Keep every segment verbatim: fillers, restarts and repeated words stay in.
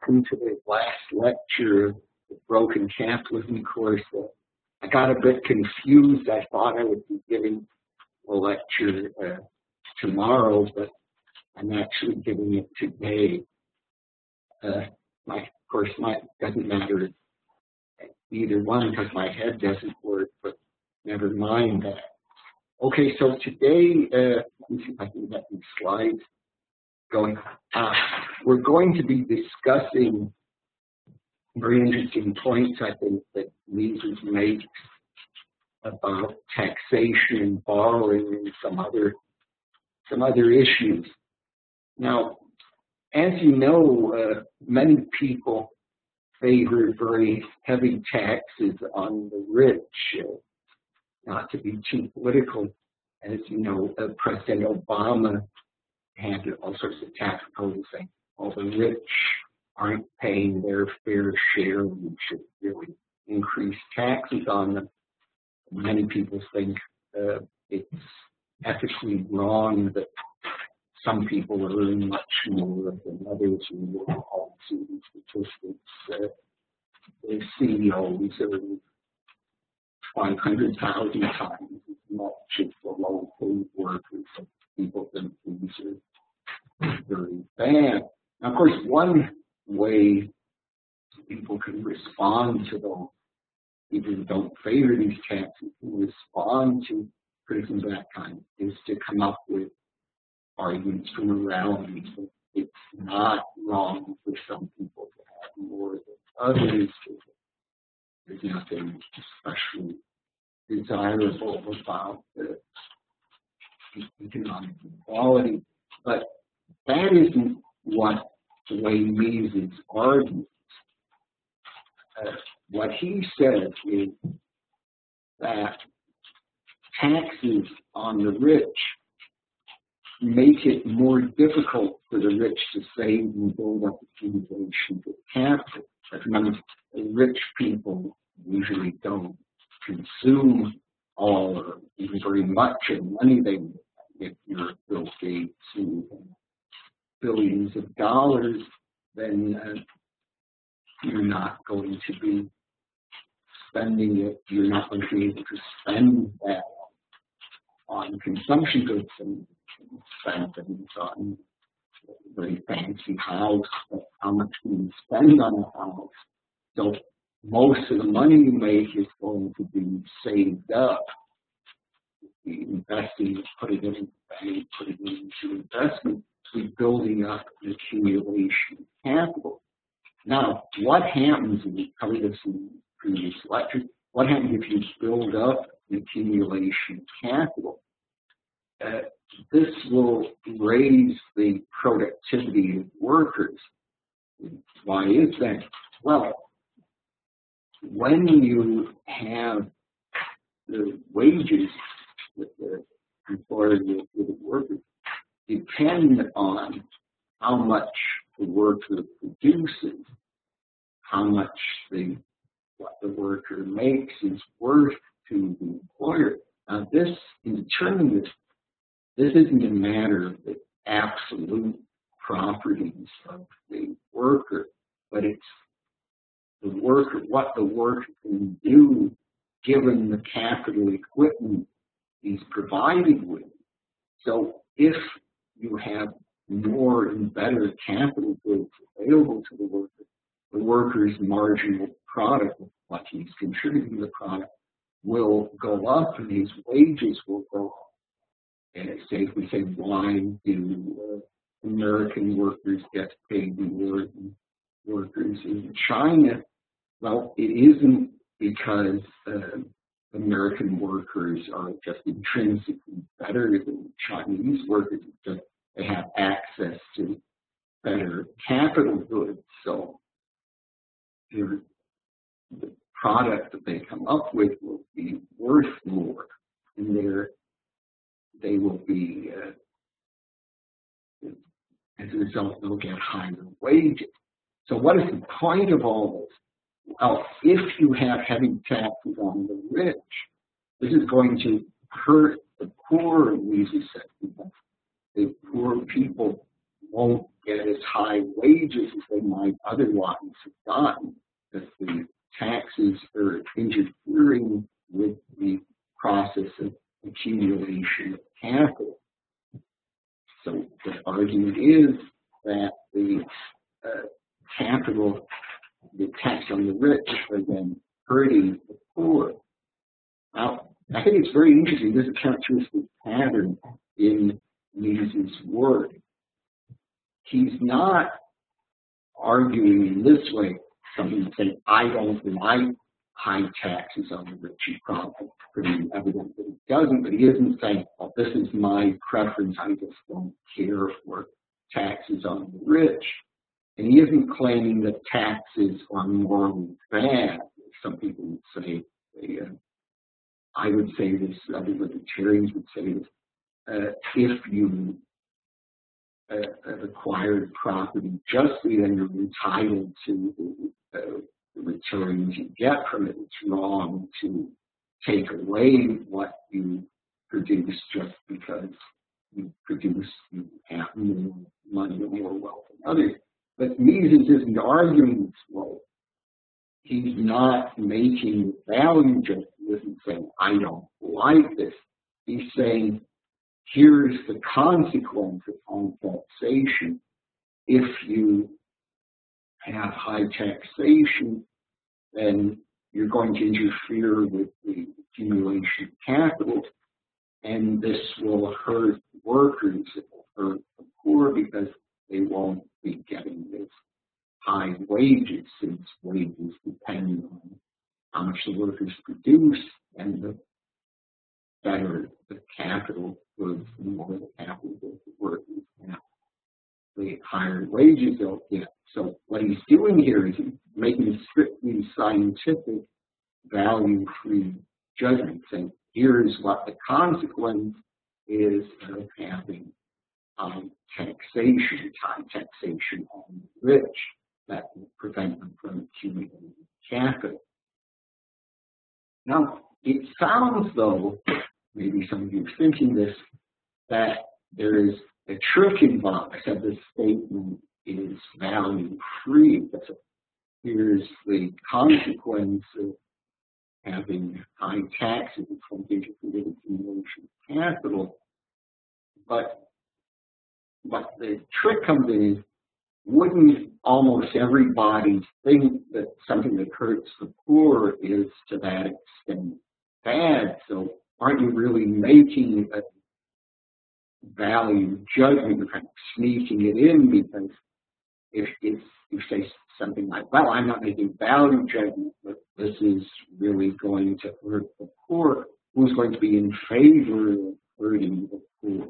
welcome to the last lecture of the Broken Capitalism course. Uh, I got a bit confused. I thought I would be giving a lecture uh, tomorrow, but I'm actually giving it today. Uh, my, of course, my doesn't matter either one because my head doesn't work, but never mind that. Okay, so today, uh, let me see if I can get these slides going. Uh, we're going to be discussing very interesting points, I think, that Mises makes about taxation and borrowing and some other some other issues. Now, as you know, uh, many people favor very heavy taxes on the rich. Uh, not to be too political, as you know, uh, President Obama had all sorts of tax proposals saying, all the rich aren't paying their fair share, we should really increase taxes on them. Many people think uh, it's ethically wrong that some people earn much more than others. You all see these statistics. Uh, the C E Os earn five hundred thousand times as much as the low-paid workers. So people think these are very bad. Now, of course, one way people can respond to those people who don't favor these taxes, who respond to criticism of that kind, is to come up with arguments for morality. So it's not wrong for some people to have more than others. There's nothing especially desirable about the economic equality. But that isn't what the way Mises argues. Uh, what he says is that taxes on the rich make it more difficult for the rich to save and build up accumulations of capital. But remember, the rich people usually don't consume all or even very much of money they make. If you're Bill Gates and billions of dollars, then uh, you're not going to be spending it. You're not going to be able to spend that on consumption goods and spend things on a very fancy house. But how much can you spend on a house? So most of the money you make is going to be saved up. Investing, put it in the bank, put it into investment, to building up an accumulation of capital. Now, what happens, and we covered this in previous lectures, what happens if you build up an accumulation of capital? Uh, this will raise the productivity of workers. Why is that? Well, when you have the wages that the employer will give the workers depend on how much the worker produces, how much the what the worker makes is worth to the employer. Now, this, in determining this, this isn't a matter of the absolute properties of the worker, but it's the worker, what the worker can do given the capital equipment he's provided with. So if you have more and better capital goods available to the worker, the worker's marginal product, what he's contributing to the product, will go up and his wages will go up. And say, if we say, why do uh, American workers get paid more than workers in China? Well, it isn't because uh, American workers are just intrinsically better than Chinese workers. It's just they have access to better capital goods. So the product that they come up with will be worth more, and they're, they will be, uh, as a result, they'll get higher wages. So what is the point of all this? Well, if you have heavy taxes on the rich, this is going to hurt the poor, Mises said, because the poor people won't get as as high wages as they might otherwise have gotten, that the taxes are interfering with the process of accumulation of capital. So the argument is that the uh, capital, the tax on the rich, are then hurting the poor. Now, I think it's very interesting. There's a characteristic pattern in Mises' work. He's not arguing in this way, something saying, I don't like high taxes on the rich. He's probably pretty evident that he doesn't, but he isn't saying, well, this is my preference. I just don't care for taxes on the rich. And he isn't claiming that taxes are morally bad. Some people would say, they, uh, I would say this, other libertarians would say this, uh, if you uh, have acquired property justly, then you're entitled to the, uh, the returns you get from it. It's wrong to take away what you produce just because you produce, you have more money or more wealth than others. But Mises isn't arguing this way. He's not making value judgment. He isn't saying, I don't like this. He's saying, here's the consequence of high taxation. If you have high taxation, then you're going to interfere with the accumulation of capital, and this will hurt workers. It will hurt the poor because they won't be getting this high wages, since wages depend on how much the workers produce, and the better the capital goods, the more the capital goods the workers have, the higher wages they'll get. So what he's doing here is he's making a strictly scientific, value-free judgment, saying here's what the consequence is of having um, taxation, high taxation on the rich, that will prevent them from accumulating capital. Now, it sounds, though, maybe some of you are thinking this, that there is a trick involved. I said this statement is value-free. Here's the consequence of having high taxes from interfered accumulation of capital. But, but the trick comes in is, wouldn't almost everybody think that something that hurts the poor is to that extent bad? So aren't you really making a value judgment, you're kind of sneaking it in? Because if, if you say something like, well, I'm not making value judgment, but this is really going to hurt the poor, who's going to be in favor of hurting the poor?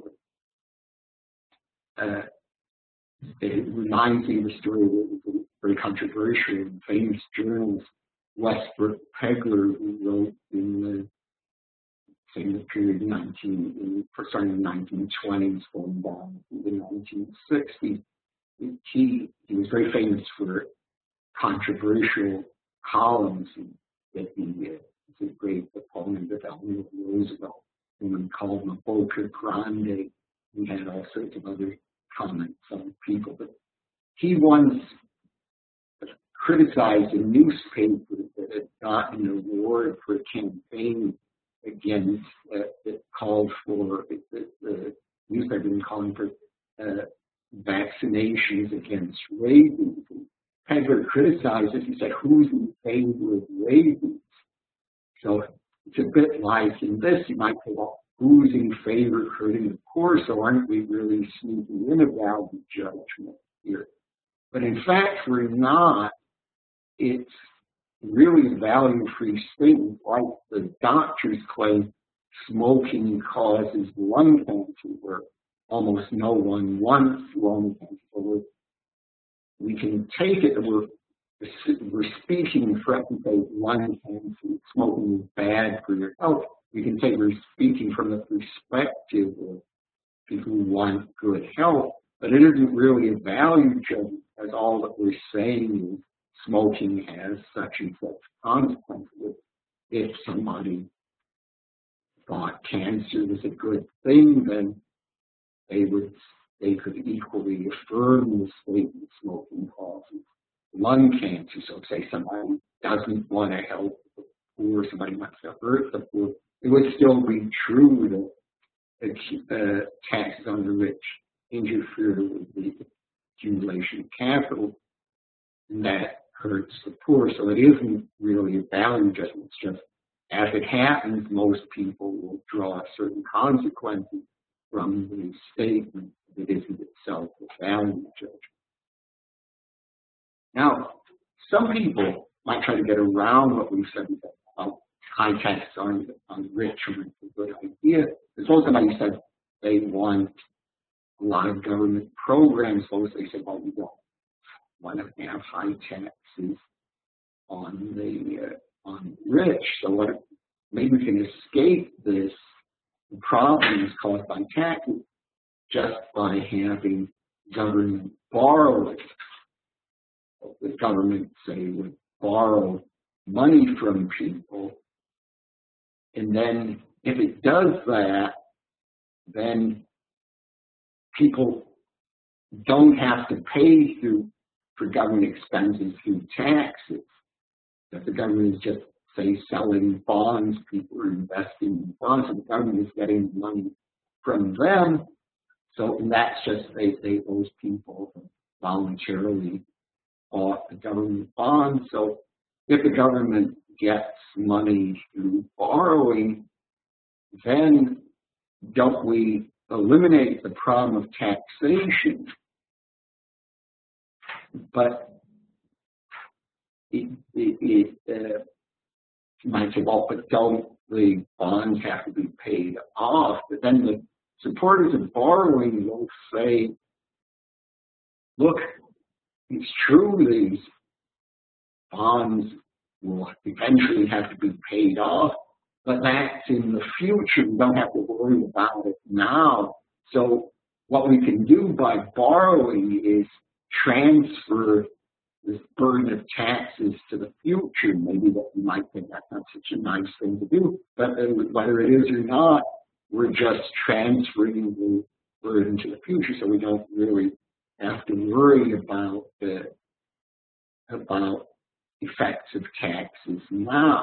Uh, It reminds me of a story that was very controversial and famous journalist Westbrook Pegler, who wrote in the same period, nineteen, starting in the nineteen twenties, going down to the nineteen sixties. He, he was very famous for controversial columns, and that he uh, was a great opponent of Eleanor Roosevelt, and we called him a Boca Grande. He had all sorts of other comments on people, but he once criticized a newspaper that had gotten an award for a campaign against uh, that called for the, the newspaper been calling for uh, vaccinations against rabies. And Pegler criticized it. He said, "Who's in favor of rabies?" So it's a bit like in this. You might say, "Well, who's in favor of hurting the poor?" So aren't we really sneaking in a value judgment here? But in fact, we're not. It's really a value-free statement, like the doctors claim smoking causes lung cancer, where almost no one wants lung cancer. So we can take it that we're, we're speaking for lung cancer, smoking is bad for your health. We can say we're speaking from the perspective of people who want good health, but it isn't really a value judgment, because all that we're saying is smoking has such and such consequences. If somebody thought cancer was a good thing, then they would they could equally affirm the statement smoking causes lung cancer. So say somebody doesn't want to help the poor, somebody wants to hurt the poor, it would still be true that uh, taxes on the rich interfere with the accumulation of capital, and that hurts the poor. So it isn't really a value judgment. It's just, as it happens, most people will draw certain consequences from the statement that isn't itself a value judgment. Now, some people might try to get around what we've said about high taxes on, on the rich, or it's a good idea. Suppose somebody said they want a lot of government programs. Suppose they say, well, we don't want to have high taxes on the uh, on the rich. So what? Maybe we can escape this problems caused by taxes just by having government borrowing. The government, say, would borrow money from people, and then if it does that, then people don't have to pay through for government expenses through taxes. If the government is just, say, selling bonds, people are investing in bonds, and the government is getting money from them. So and that's just they, they those people voluntarily bought the government bonds. So if the government gets money through borrowing, then don't we eliminate the problem of taxation? But it, it, it uh, you might say, well, but don't the bonds have to be paid off? But then the supporters of borrowing will say, look, it's true these bonds will eventually have to be paid off, but that's in the future. We don't have to worry about it now. So what we can do by borrowing is transfer this burden of taxes to the future. Maybe that you might think that's not such a nice thing to do, but whether it is or not, we're just transferring the burden to the future, so we don't really have to worry about the about effects of taxes now.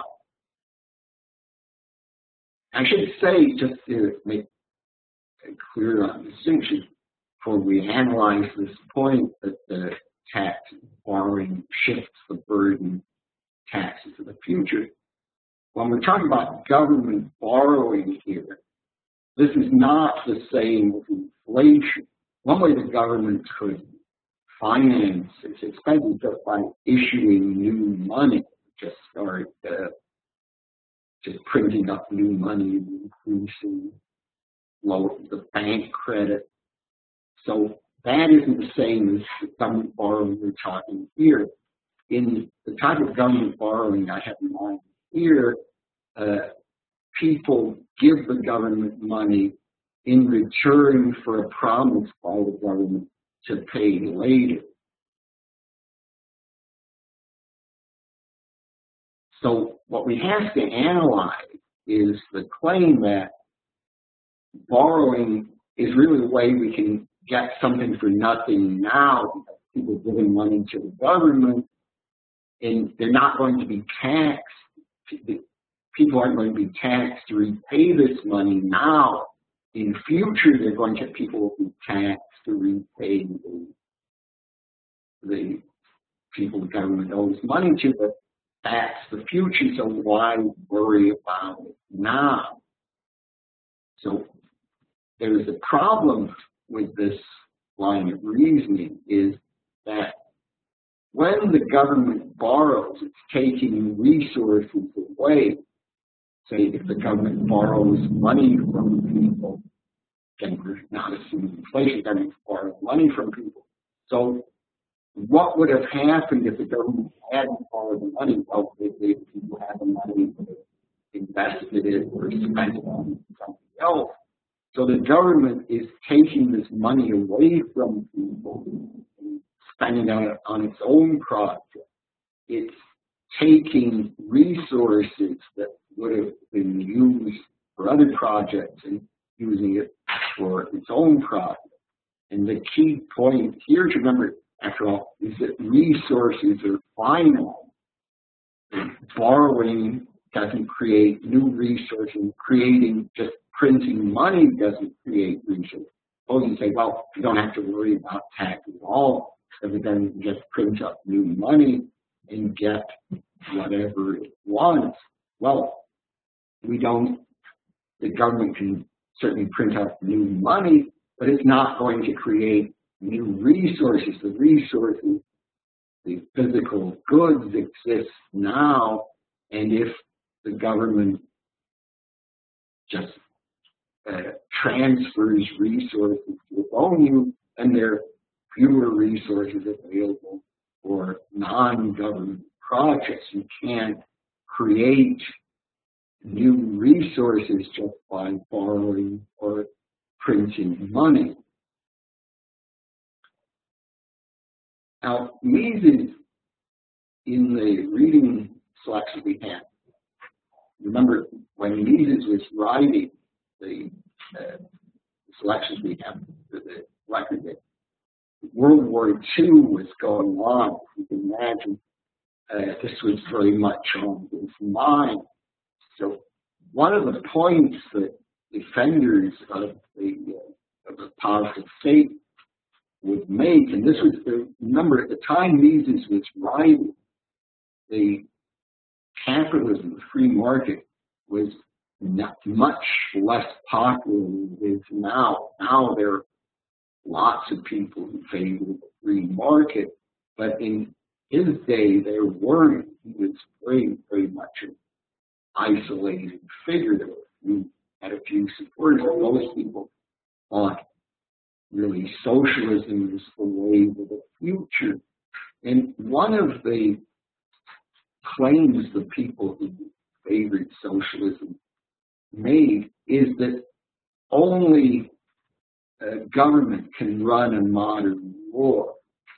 I should say, just to make a clear on distinction, before we analyze this point that the tax borrowing shifts the burden taxes to the future. When we're talking about government borrowing here, this is not the same as inflation. One way the government could finance its expenses just by issuing new money, just start uh, just printing up new money and increasing low, the bank credit. So that isn't the same as the government borrowing we're talking here. In the type of government borrowing I have in mind here, uh, people give the government money in return for a promise by the government to pay later. So what we have to analyze is the claim that borrowing is really the way we can get something for nothing now, because people are giving money to the government and they're not going to be taxed. People aren't going to be taxed to repay this money now. In the future, they're going to, people will be taxed to repay the, the people the government owes money to, but that's the future, so why worry about it now? So there's a problem with this line of reasoning is that when the government borrows, it's taking resources away. Say if the government borrows money from people, again, we're not assuming inflation, government borrows money from people. So what would have happened if the government hadn't borrowed the money? Well, if the people had the money, invested it or spent it on something else. So the government is taking this money away from people and spending it on its own project. It's taking resources that would have been used for other projects and using it for its own project. And the key point here to remember, after all, is that resources are finite. Borrowing doesn't create new resources. Creating, just printing money doesn't create resources. Oh, you say, well, you don't have to worry about tax at all, because then you just print up new money and get whatever it wants. Well, we don't, the government can certainly print out new money, but it's not going to create new resources. The resources, the physical goods exist now, and if the government just uh, transfers resources to its own use, then there are fewer resources available for non-government projects. You can't create new resources just by borrowing or printing money. Now, Mises, in the reading selection we had, remember when Mises was writing the uh, selections we have for the record that World War Two was going on. You can imagine uh, this was very much on his mind. So one of the points that defenders of the, uh, of the powerful state would make, and this was the, remember at the time Mises was writing, the capitalism, the free market, was not much less popular than it is now. Now there are lots of people who favor the free market, but in his day there weren't. He was very, very much an isolated figure. There were, had a few supporters, but most people thought really socialism is the way of the future. And one of the claims the people who favored socialism made is that only uh, government can run a modern war.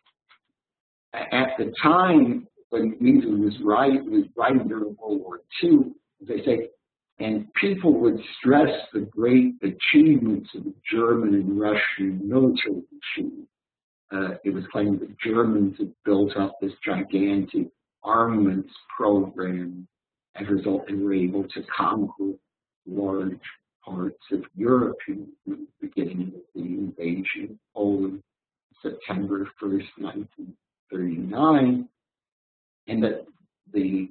At the time when Mises was writing, was writing during World War Two, they say, and people would stress the great achievements of the German and Russian military machine. Uh, it was claimed that Germans had built up this gigantic armaments program. As a result, they were able to conquer large parts of Europe, beginning with the invasion of Poland, September first, nineteen thirty-nine, and that the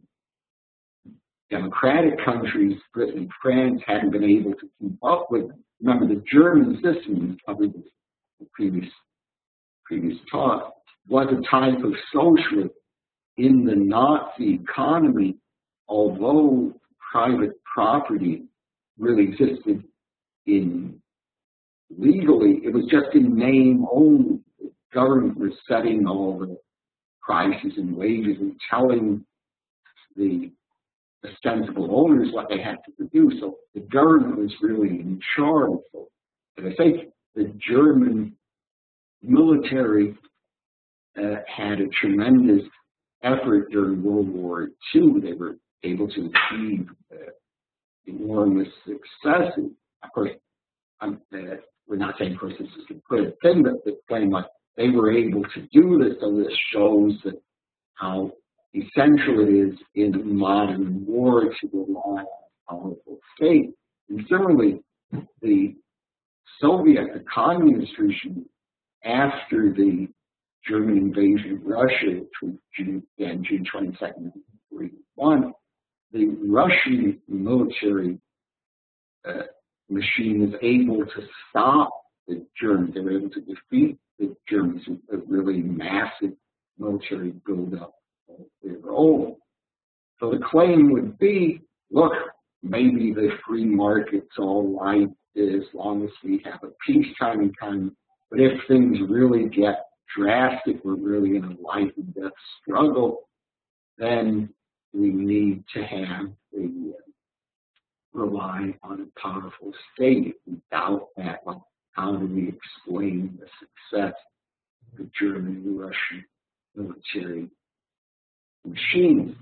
democratic countries, Britain and France, hadn't been able to keep up with them. Remember, the German system, we covered this in the previous, previous talk, was a type of socialism. In the Nazi economy, although private property really existed in legally, it was just in name only. The government was setting all the prices and wages and telling the ostensible owners what they had to produce. So the government was really in charge. So, as I say, the German military uh, had a tremendous effort during World War Two. They were able to achieve uh, enormous successes. Of course, I'm, uh, we're not saying, of course, this is a good thing, but the claim like they were able to do this, so this shows that how essential it is in a modern war to rely on a powerful state. And similarly, the Soviet, the communist regime, after the German invasion of Russia, which was June, yeah, June twenty-second, nineteen forty-one, the Russian military uh, machine was able to stop the Germans. They were able to defeat the Germans with a really massive military buildup of their own. So the claim would be, look, maybe the free market's all right as long as we have a peacetime economy, but if things really get drastic, we're really in a life and death struggle, then we need to have the uh, rely on a powerful state. If we doubt that, well, how do we explain the success of the German and Russian military machines?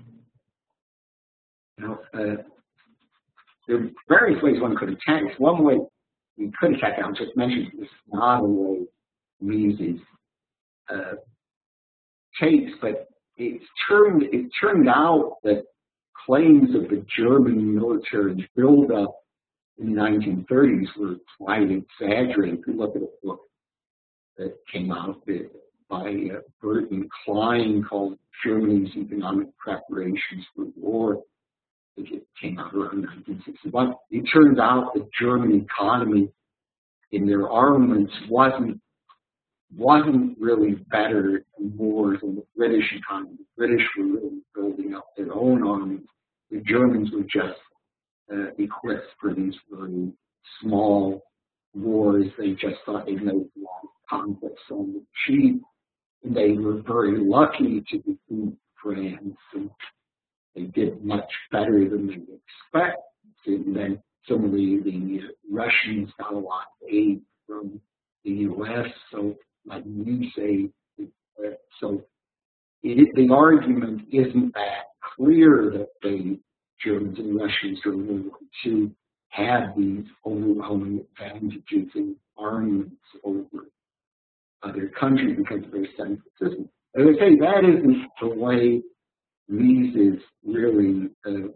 Now, uh, there are various ways one could attack this. One way we could attack it, I'll just mention this is not a way Mises uh, takes, but it's turned, it turned out that claims of the German military buildup in the nineteen thirties were quite exaggerated. If you look at a book that came out by uh, Burton Klein called Germany's Economic Preparations for War, it came out around nineteen sixty-one. It turns out the German economy in their armaments wasn't wasn't really better and more than the British economy. The British were really building up their own armies. The Germans were just uh, equipped for these very small wars. They just thought they'd make a lot of conflicts on the cheap. And they were very lucky to defeat France, and they did much better than they expected. And then similarly, the Russians got a lot of aid from the U S, so like you say, uh, so it, the argument isn't that clear that the Germans and Russians during World War Two had these overwhelming advantages in armaments over other countries because of their central system. As I say, that isn't the way Mises really uh,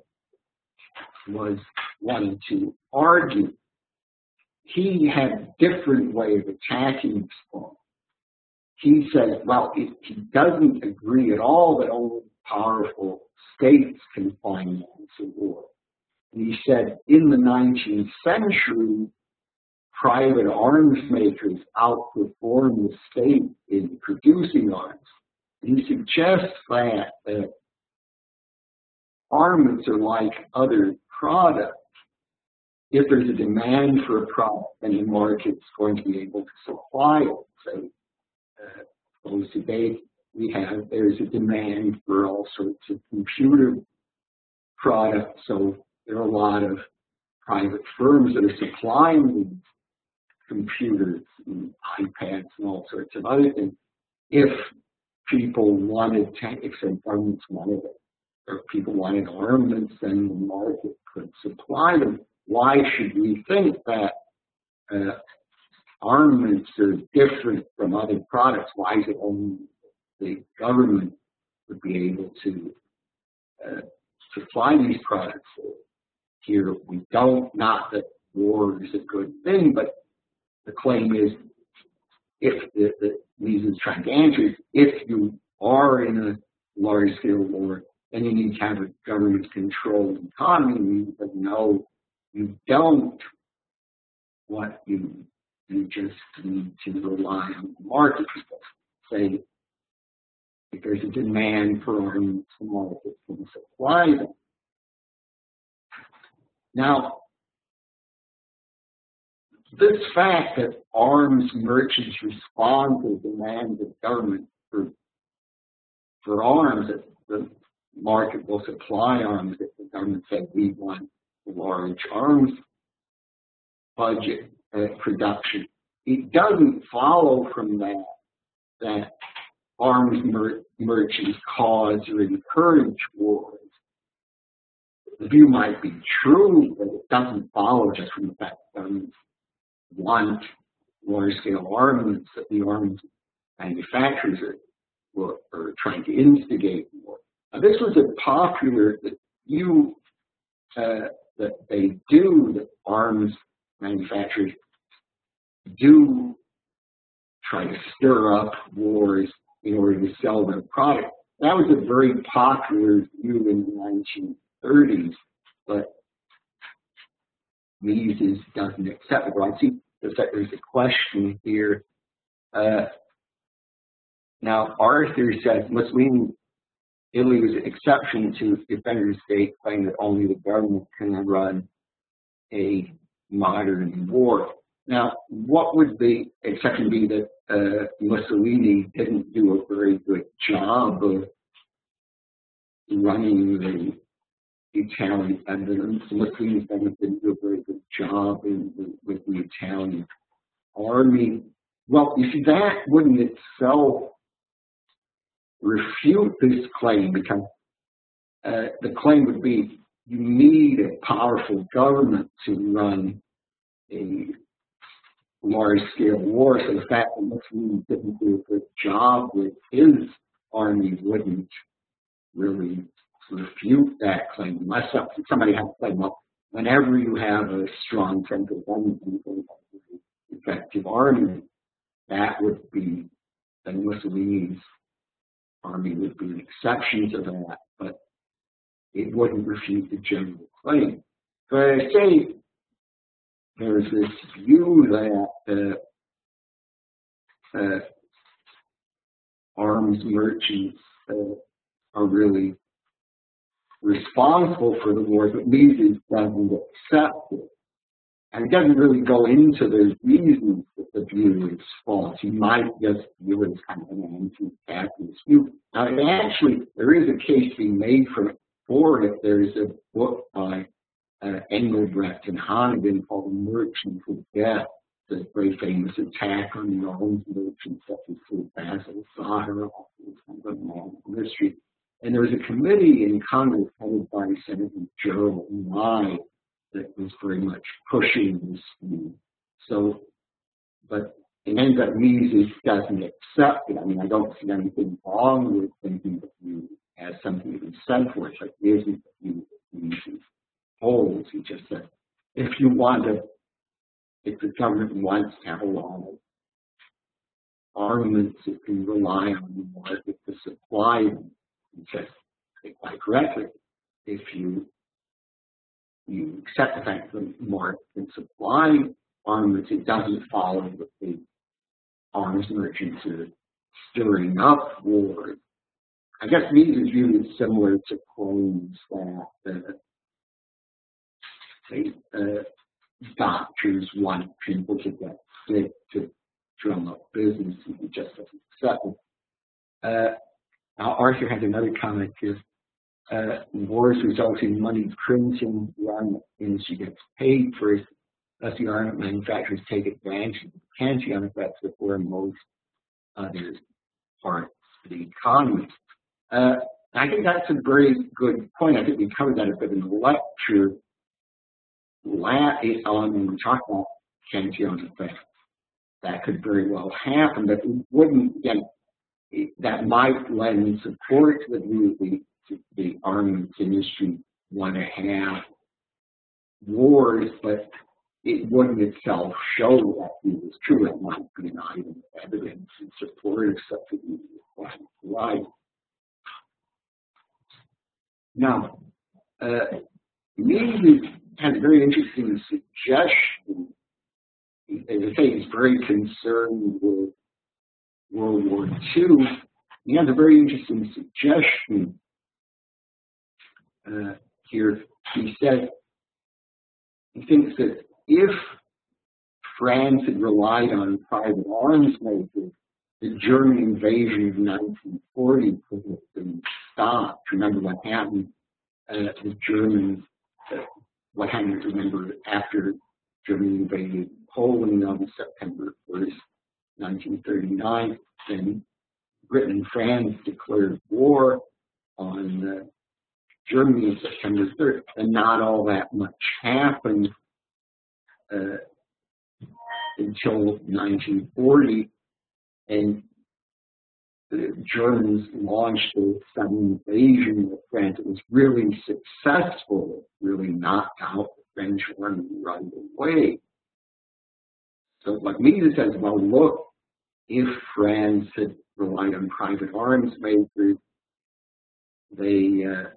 was wanting to argue. He had a different way of attacking this point. He says, well, if he doesn't agree at all that only powerful states can finance a war. And he said, in the nineteenth century, private arms makers outperformed the state in producing arms. And he suggests that, that armaments are like other products. If there's a demand for a product, then the market's going to be able to supply it. So, uh, suppose today we have, there's a demand for all sorts of computer products. So there are a lot of private firms that are supplying these computers and iPads and all sorts of other things. If people wanted, if some governments wanted it, or people wanted armaments, then the market could supply them. Why should we think that uh, armaments are different from other products? Why is it only the government would be able to uh, supply these products? Here we don't, not that war is a good thing, but the claim is, if the, the Mises is trying to answer is, if you are in a large-scale war, then you need to have a government-controlled economy. You know, you don't. What you you just need to rely on the market. Say, if there's a demand for armaments, the market can supply them. Now, this fact that arms merchants respond to the demands of government for for arms, that the market will supply arms if the government said we want a large arms budget uh, production. It doesn't follow from that that arms mer merchants cause or encourage wars. The view might be true, but it doesn't follow just from the fact that governments want large-scale armaments, that the arms manufacturers are, are, are trying to instigate war. Now, this was a popular that you uh, that they do, that arms manufacturers do try to stir up wars in order to sell their product. That was a very popular view in the nineteen thirties, but Mises doesn't accept it. Well, I see there's a question here. Uh, now, Arthur says Mussolini, Italy was an exception to defender state, claiming that only the government can run a modern war. Now, what would the exception be? That uh, Mussolini didn't do a very good job of running the Italian, and the Mussolini's government didn't do a very good job in the, with the Italian army. Well, you see, that wouldn't itself refute this claim, because uh, the claim would be you need a powerful government to run a large-scale war, so the fact that Mussolini didn't do a good job with his army wouldn't really refute that claim, unless somebody has to claim, well, whenever you have a strong central government and an effective army, that would be, then Mussolini's army would be an exception to that, but it wouldn't refute the general claim. But I say there's this view that uh, uh, arms merchants uh, are really responsible for the war, but Mises doesn't accept it. And it doesn't really go into the reasons that the view is false. You might just view it as kind of an anti-capitalist view. Now, actually, there is a case being made for, for it. There's a book by uh, Engelbrecht and Hannigan called The Merchants of Death. It's a very famous attack on the arms merchants, such as Basil Zaharoff, kind of a long history. And there was a committee in Congress headed by Senator Gerald Nye that was very much pushing this view. So, but it ends up Mises doesn't accept it. I mean, I don't see anything wrong with thinking that you as something to be said for it, but it isn't the view that Mises holds. He just said, if you want to, if the government wants to have a lot of armaments, it can rely on the market to supply them. He says, quite correctly, if you you accept the fact that the market can supply armaments, it doesn't follow that the arms merchants are stirring up wars. I guess Mises' view is similar to claims that uh, say, uh, doctors want people to get sick to drum up business, and he just doesn't accept it. Uh, now, Arthur had another comment here. Uh, wars result in money printing, the armament industry gets paid first, thus the armament manufacturers take advantage of the Kantian effects before most other parts of the economy. Uh, I think that's a very good point. I think we covered that a bit in the lecture on when we talked about Kantian effects. That could very well happen, but it wouldn't, again, it, that might lend support to the view of the the armaments industry want to have wars, but it wouldn't itself show that it was true. It might be an item of evidence in support of such a view. Right. Now, uh, Mises has a very interesting suggestion. As I say, he's very concerned with World War Two. He has a very interesting suggestion. Uh, here, he said he thinks that if France had relied on private arms makers, the German invasion of nineteen forty could have been stopped. Remember what happened? Uh, the Germans, uh, what happened, remember, after Germany invaded Poland on September first, nineteen thirty-nine, then Britain and France declared war on uh, Germany on September third, and not all that much happened uh, until nineteen forty, and the Germans launched a sudden invasion of France. It was really successful. It really knocked out the French army right away. So what Mises says, well, look, if France had relied on private arms makers, they uh,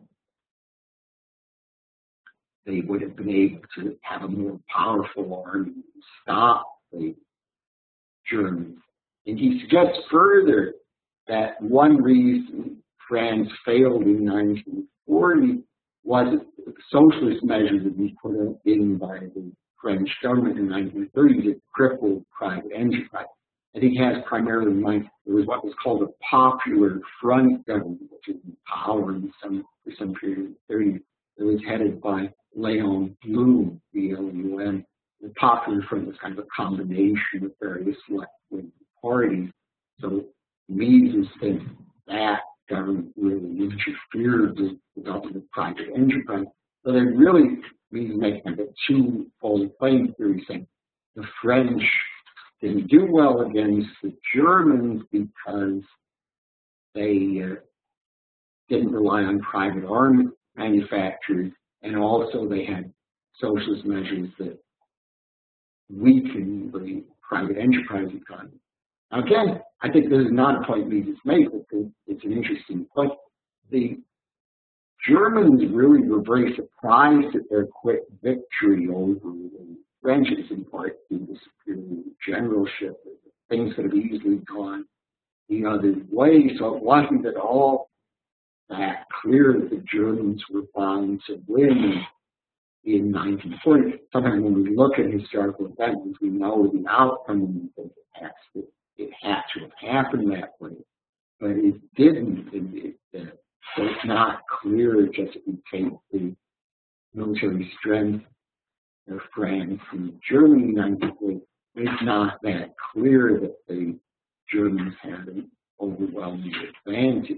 they would have been able to have a more powerful army to stop the Germans. And he suggests further that one reason France failed in nineteen forty was the socialist measures that were put in by the French government in nineteen thirty that crippled private enterprise. I think he has primarily in mind there was what was called a popular front government, which was in power in some, for some period of the thirties. It was headed by Leon Blum, B L U M. The popular front was kind of a combination of various left-wing parties. So Mises thinks that government really interfered with the development of private enterprise. So they really, Mises makes kind of a two-fold claim here. He's saying the French didn't do well against the Germans because they uh, didn't rely on private arms manufacturers, and also they had socialist measures that weakened the private enterprise economy. Now again, I think this is not a point Mises made, but it's an interesting point. The Germans really were very surprised at their quick victory over the French, in part due to superior generalship. Things could have easily gone the other way, so it wasn't at all that clear that the Germans were bound to win in nineteen forty. Sometimes when we look at historical events, we know the outcome and we think it has to, it had to have happened that way, but it didn't. It, it, so it's not clear just if you take the military strength of France and Germany in nineteen forty, it's not that clear that the Germans had an overwhelming advantage.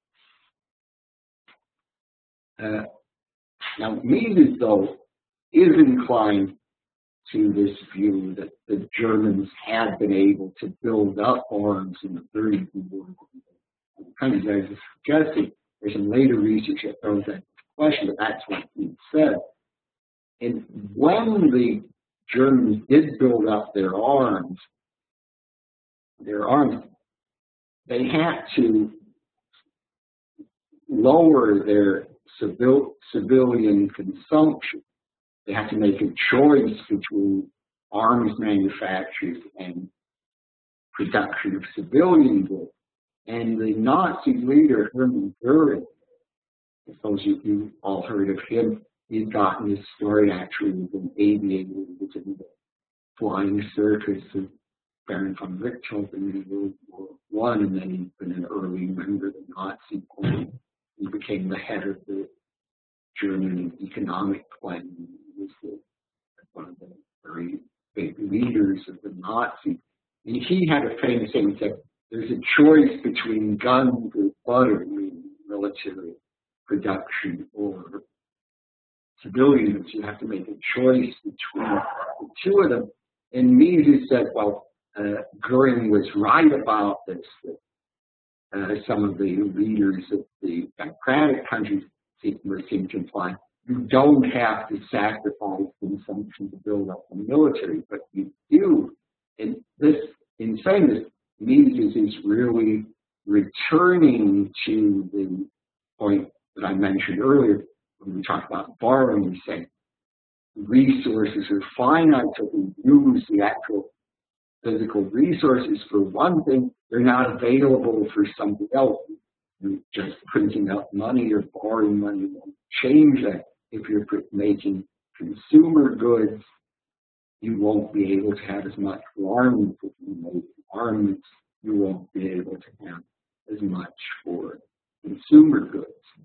Uh, now, Mises, though, is inclined to this view that the Germans had been able to build up arms in the thirties and forties. Kind of as suggested, there's some later research that throws that question, but that's what he said. And when the Germans did build up their arms, their arms, they had to lower their civil, civilian consumption. They had to make a choice between arms manufacturers and production of civilian goods. And the Nazi leader, Hermann Goering, I suppose you, you all heard of him, he'd gotten his story actually with an aviator who was in the flying circus of Baron von Richthofen in World War One, and then he'd been an early member of the Nazi Party. He became the head of the German economic plan. He was the, one of the very big leaders of the Nazis. And he had a famous saying, he said, there's a choice between guns or butter, meaning military production or civilians. You have to make a choice between the two of them. And Mises said, well, uh, Goering was right about this. That, uh, some of the leaders of the democratic countries seem to imply you don't have to sacrifice consumption to build up the military, but you do. And this, in saying this, Mises is really returning to the point that I mentioned earlier when we talked about borrowing. We say resources are finite, so we use the actual physical resources for one thing, they're not available for something else. You're just printing up money or borrowing money won't change that. If you're making consumer goods, you won't be able to have as much for armaments. If you make armaments, you won't be able to have as much for consumer goods.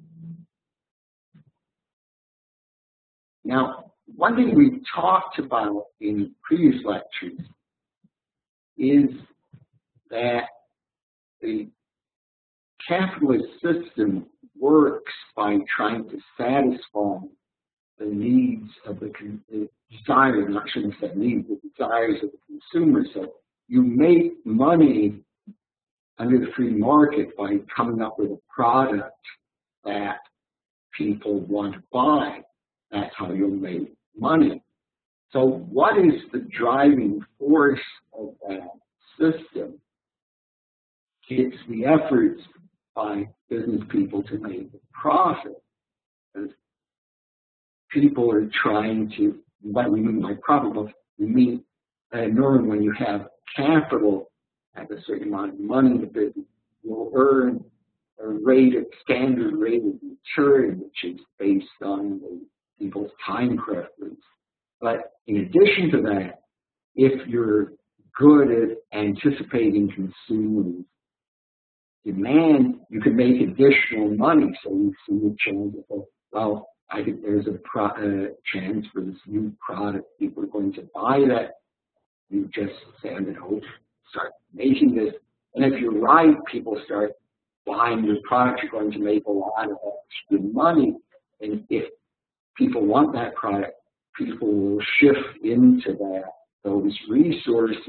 Now, one thing we talked about in previous lectures is that the capitalist system works by trying to satisfy the needs of the, the desires, not shouldn't say needs, the desires of the consumer. So you make money under the free market by coming up with a product that people want to buy. That's how you'll make money. So what is the driving force of that system? It's the efforts by business people to make a profit. As people are trying to, what we mean by profit, we mean uh, normally when you have capital at a certain amount of money in the business, you'll earn a rate of standard rate of return, which is based on the people's time preference. But in addition to that, if you're good at anticipating consumers' demand, you can make additional money. So you see a chance of, well, I think there's a pro uh, chance for this new product. People are going to buy that. You just say, I'm going to start making this. And if you're right, people start buying your product. You're going to make a lot of extra money. And if people want that product, people will shift into that, those resources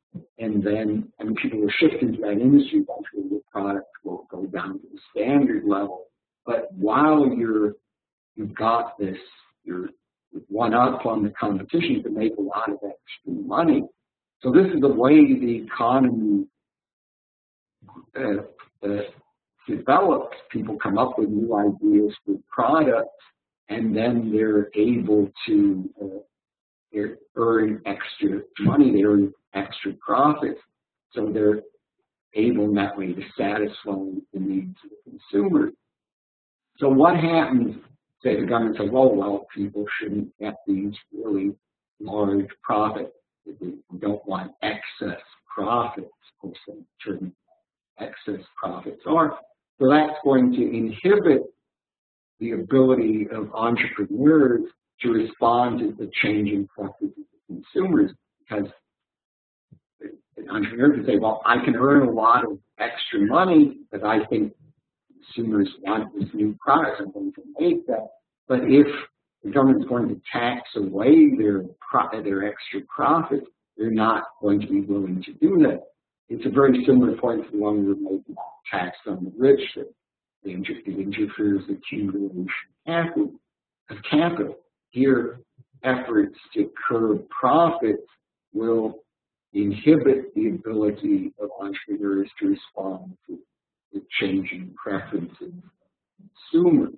and then and people will shift into that industry, eventually the product will go down to the standard level. But while you're you've got this, you're one up on the competition to make a lot of extra money. So this is the way the economy uh, uh, develops. People come up with new ideas for products, and then they're able to uh, they're earn extra money, they earn extra profits. So they're able in that way to satisfy the needs of the consumer. So what happens? Say the government says, "Oh well, people shouldn't get these really large profits. We don't want excess profits." Of course, the term excess profits are. So that's going to inhibit the ability of entrepreneurs to respond to the changing preferences of consumers, because an entrepreneur can say, "Well, I can earn a lot of extra money because I think consumers want this new product. I'm going to make that." But if the government's going to tax away their pro their extra profits, they're not going to be willing to do that. It's a very similar point to the one we were making, tax on the rich, that it interferes with accumulation of capital. Here, efforts to curb profits will inhibit the ability of entrepreneurs to respond to the changing preferences of consumers.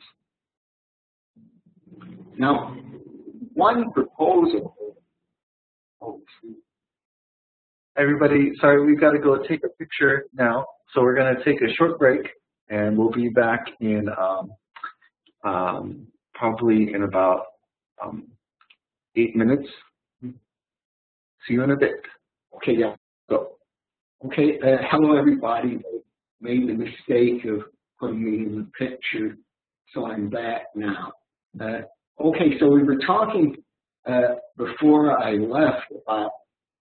Now, one proposal. Oh, Everybody, sorry, we've got to go take a picture now. So we're going to take a short break, and we'll be back in um, um, probably in about um, eight minutes. See you in a bit. Okay, yeah. So, okay, uh, hello everybody. I made the mistake of putting me in the picture, so I'm back now. Uh, okay, so we were talking uh, before I left about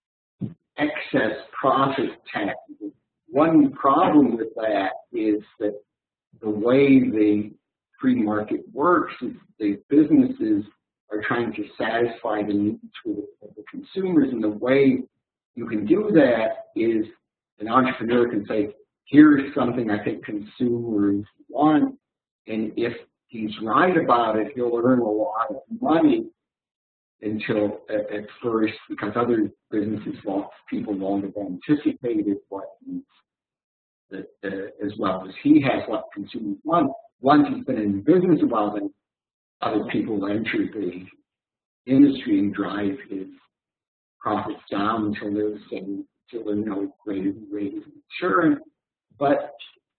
excess profit taxes. One problem with that is that the way the free market works is the businesses are trying to satisfy the needs of the consumers, and the way you can do that is an entrepreneur can say, "Here's something I think consumers want," and if he's right about it, he'll earn a lot of money until at, at first, because other businesses, well, people won't have anticipated what he's, that, uh, as well as he has what consumers want. Once he's been in business a while, then other people enter the industry and drive his profits down until there's until there's no greater rate of return. But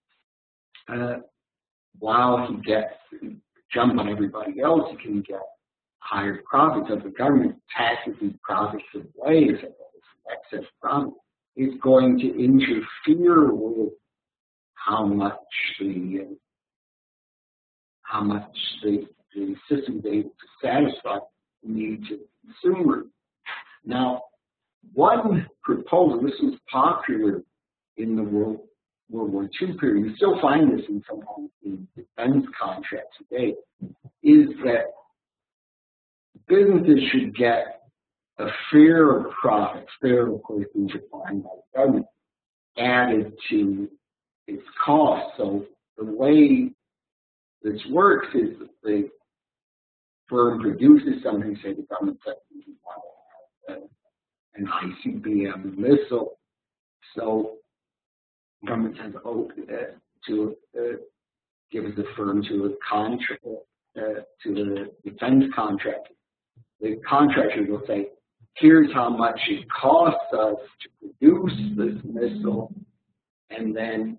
uh, while he gets jump on everybody else, he can get higher profits. As the government taxes these profits away, as excess profit, is going to interfere with how much the uh, how much the, the system is able to satisfy the needs of the consumer. Now, one proposal, this was popular in the World, World War Two period, we still find this in some in defense contracts today, is that businesses should get a fair profit, fair, of course, being defined by the government, added to its cost. So the way this works is that the firm produces something, say the government says we want to have an I C B M missile. So the government says, oh, uh, to uh, gives the firm to a contract, uh, to the defense contractor. The contractor will say, here's how much it costs us to produce this missile, and then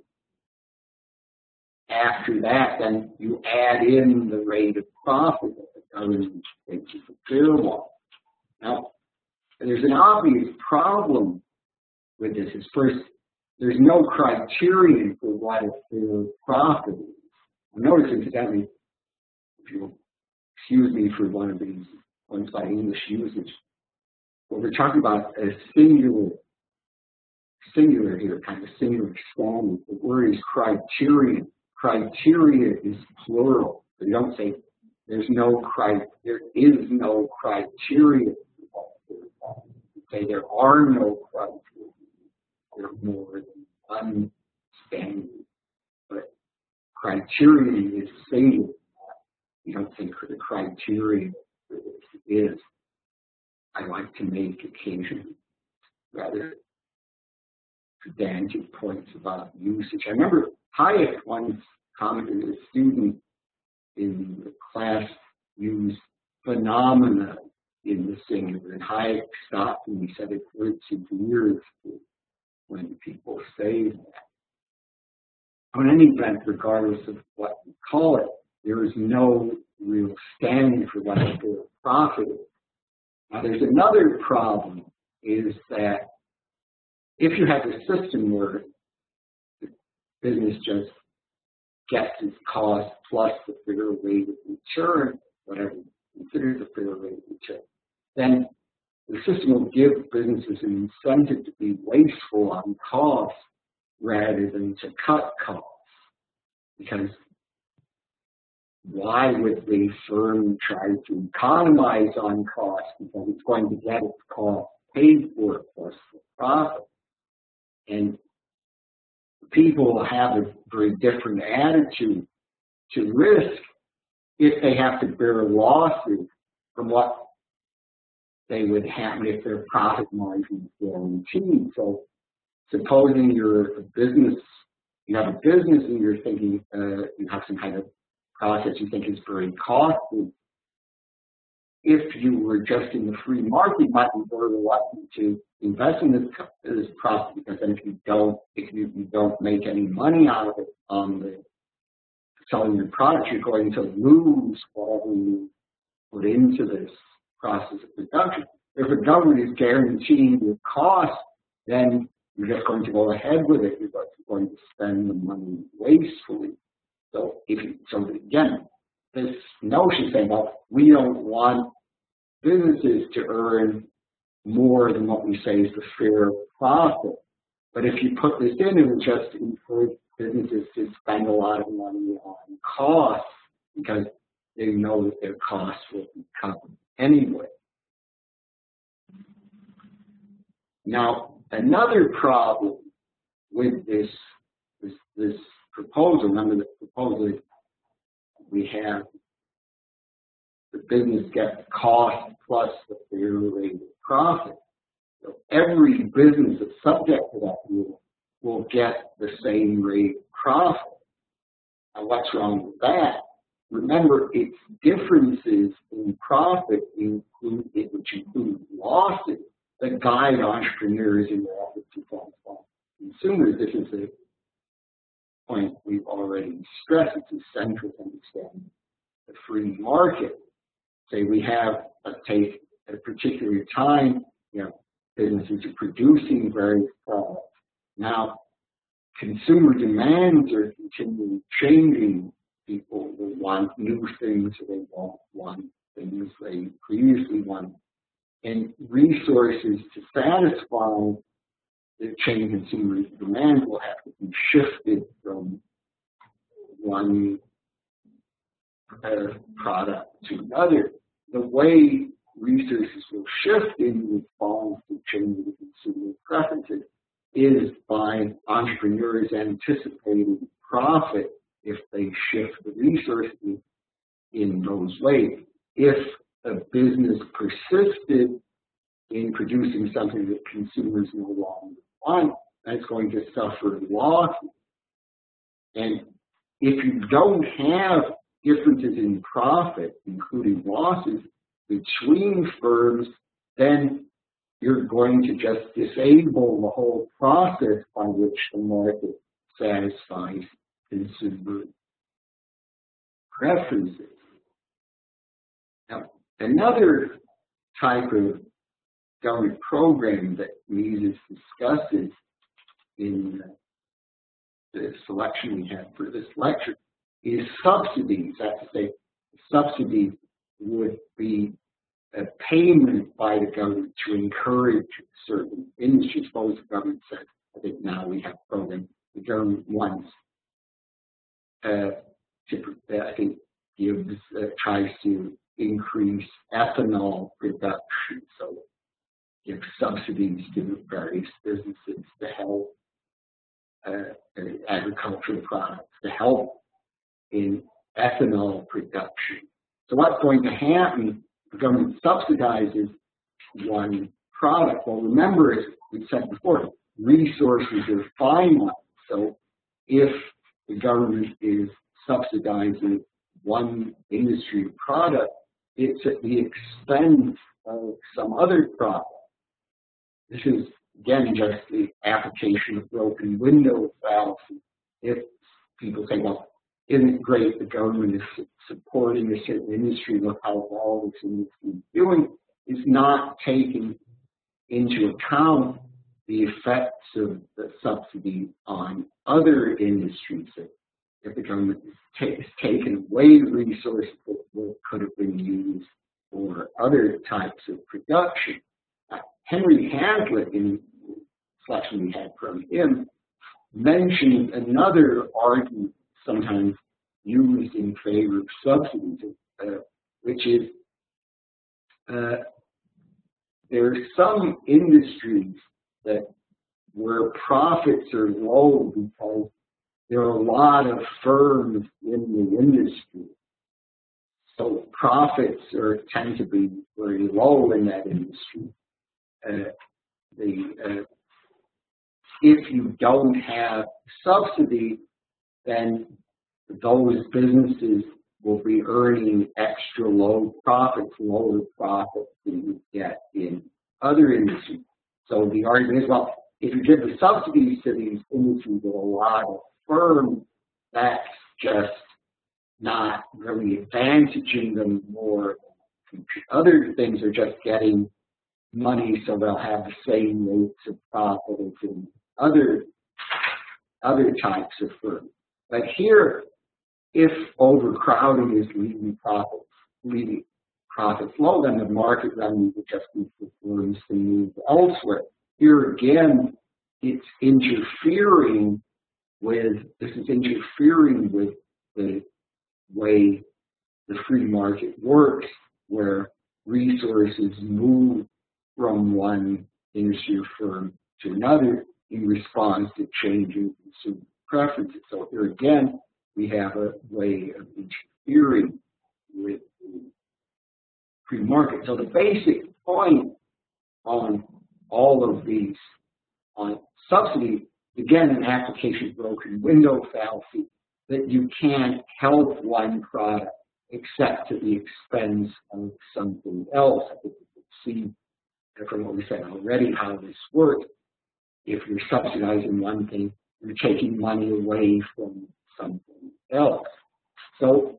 after that, then you add in the rate of profit that the government thinks is a fair one. Now, there's an obvious problem with this. Is first, there's no criterion for what a fair profit is. Notice, incidentally, if you'll excuse me for one of these ones by English usage, what we're talking about a singular, singular here, kind of singular standard. The word is criterion. Criteria is plural. So you don't say there's no cri there is no criteria. You say there are no criteria. there more than one standard, but criteria is stated. You don't think the criteria for this is. I like to make occasionally rather pedantic points about usage. I remember Hayek once commented that a student in the class used phenomena in the singular, and Hayek stopped and he said it hurts his ears when people say that. In any event, regardless of what you call it, there is no real standard for what a fair profit is. Now, there's another problem, is that if you have a system where the business just gets its cost plus the fair rate of return, whatever considered a fair rate of return, then the system will give businesses an incentive to be wasteful on costs rather than to cut costs. Because why would the firm try to economize on costs? Because it's going to get its cost paid for plus the profit. And people have a very different attitude to risk if they have to bear losses from what they would happen if their profit margin is guaranteed. So supposing you're a business, you have a business and you're thinking uh, you have some kind of process you think is very costly. If you were just in the free market, you might be very reluctant to invest in this, this process, because then if you don't, if you, you don't make any money out of it on the selling your product, you're going to lose whatever you put into this process of production. If the government is guaranteeing your cost, then you're just going to go ahead with it. You're going to spend the money wastefully. So, if you, so again, this notion saying, well, we don't want businesses to earn more than what we say is the fair profit. But if you put this in, it will just encourage businesses to spend a lot of money on costs because they know that their costs will be covered anyway. Now, another problem with this, this, this proposal, remember the proposal is we have the business gets cost plus the fair rate of profit. So every business that's subject to that rule will get the same rate of profit. Now, what's wrong with that? Remember, its differences in profit include, which include losses, that guide entrepreneurs in their efforts to satisfy consumers. This is a point we've already stressed. It's essential to understand the free market. Say we have, let's take at a particular time, you know, businesses are producing various products. Now, consumer demands are continually changing. People will want new things, or they won't want things they previously wanted. And resources to satisfy the changing consumer demand will have to be shifted from one uh, product to another. The way resources will shift in response to changing consumer preferences is by entrepreneurs anticipating profit if they shift the resources in those ways. If a business persisted in producing something that consumers no longer want, that's going to suffer losses. And if you don't have differences in profit, including losses, between firms, then you're going to just disable the whole process by which the market satisfies consumer preferences. Now, another type of government program that Mises discusses in the selection we have for this lecture is subsidies. That's to say, subsidies would be a payment by the government to encourage certain industries. Suppose the government says, I think now we have a program, the government wants uh, to, uh, I think, gives, uh, tries to increase ethanol production. So give subsidies to various businesses to help uh, agricultural products, to help in ethanol production. So what's going to happen, the government subsidizes one product. Well, remember, as we said before, resources are finite. So if the government is subsidizing one industry product, it's at the expense of some other product. This is, again, just the application of broken window fallacy. If people say, well, isn't it great the government is supporting a certain industry, look how well this industry is doing, is not taking into account the effects of the subsidy on other industries. If the government has taken away resources that could have been used for other types of production. Uh, Henry Hazlitt, in the selection we had from him, mentioned another argument sometimes used in favor of subsidies, uh, which is uh, there are some industries that where profits are low because there are a lot of firms in the industry. So profits are tend to be very low in that industry. Uh, the, uh, if you don't have subsidy, then those businesses will be earning extra low profits, lower profits than you get in other industries. So the argument is, well, if you give the subsidies to these industries with a lot of firms, that's just not really advantaging them more. Other things are just getting money so they'll have the same rates of profit as in other, other types of firms. But here, if overcrowding is leaving profits, leaving profits low, then the market revenue would just be for firms to move elsewhere. Here again, it's interfering with, this is interfering with the way the free market works, where resources move from one industry or firm to another in response to changing consumer preferences. So here again, we have a way of interfering with the free market. So the basic point on all of these, on subsidy, again, an application of broken window fallacy, that you can't help one product except to the expense of something else. I think you can see from what we said already how this works. If you're subsidizing one thing, you're taking money away from something else. So,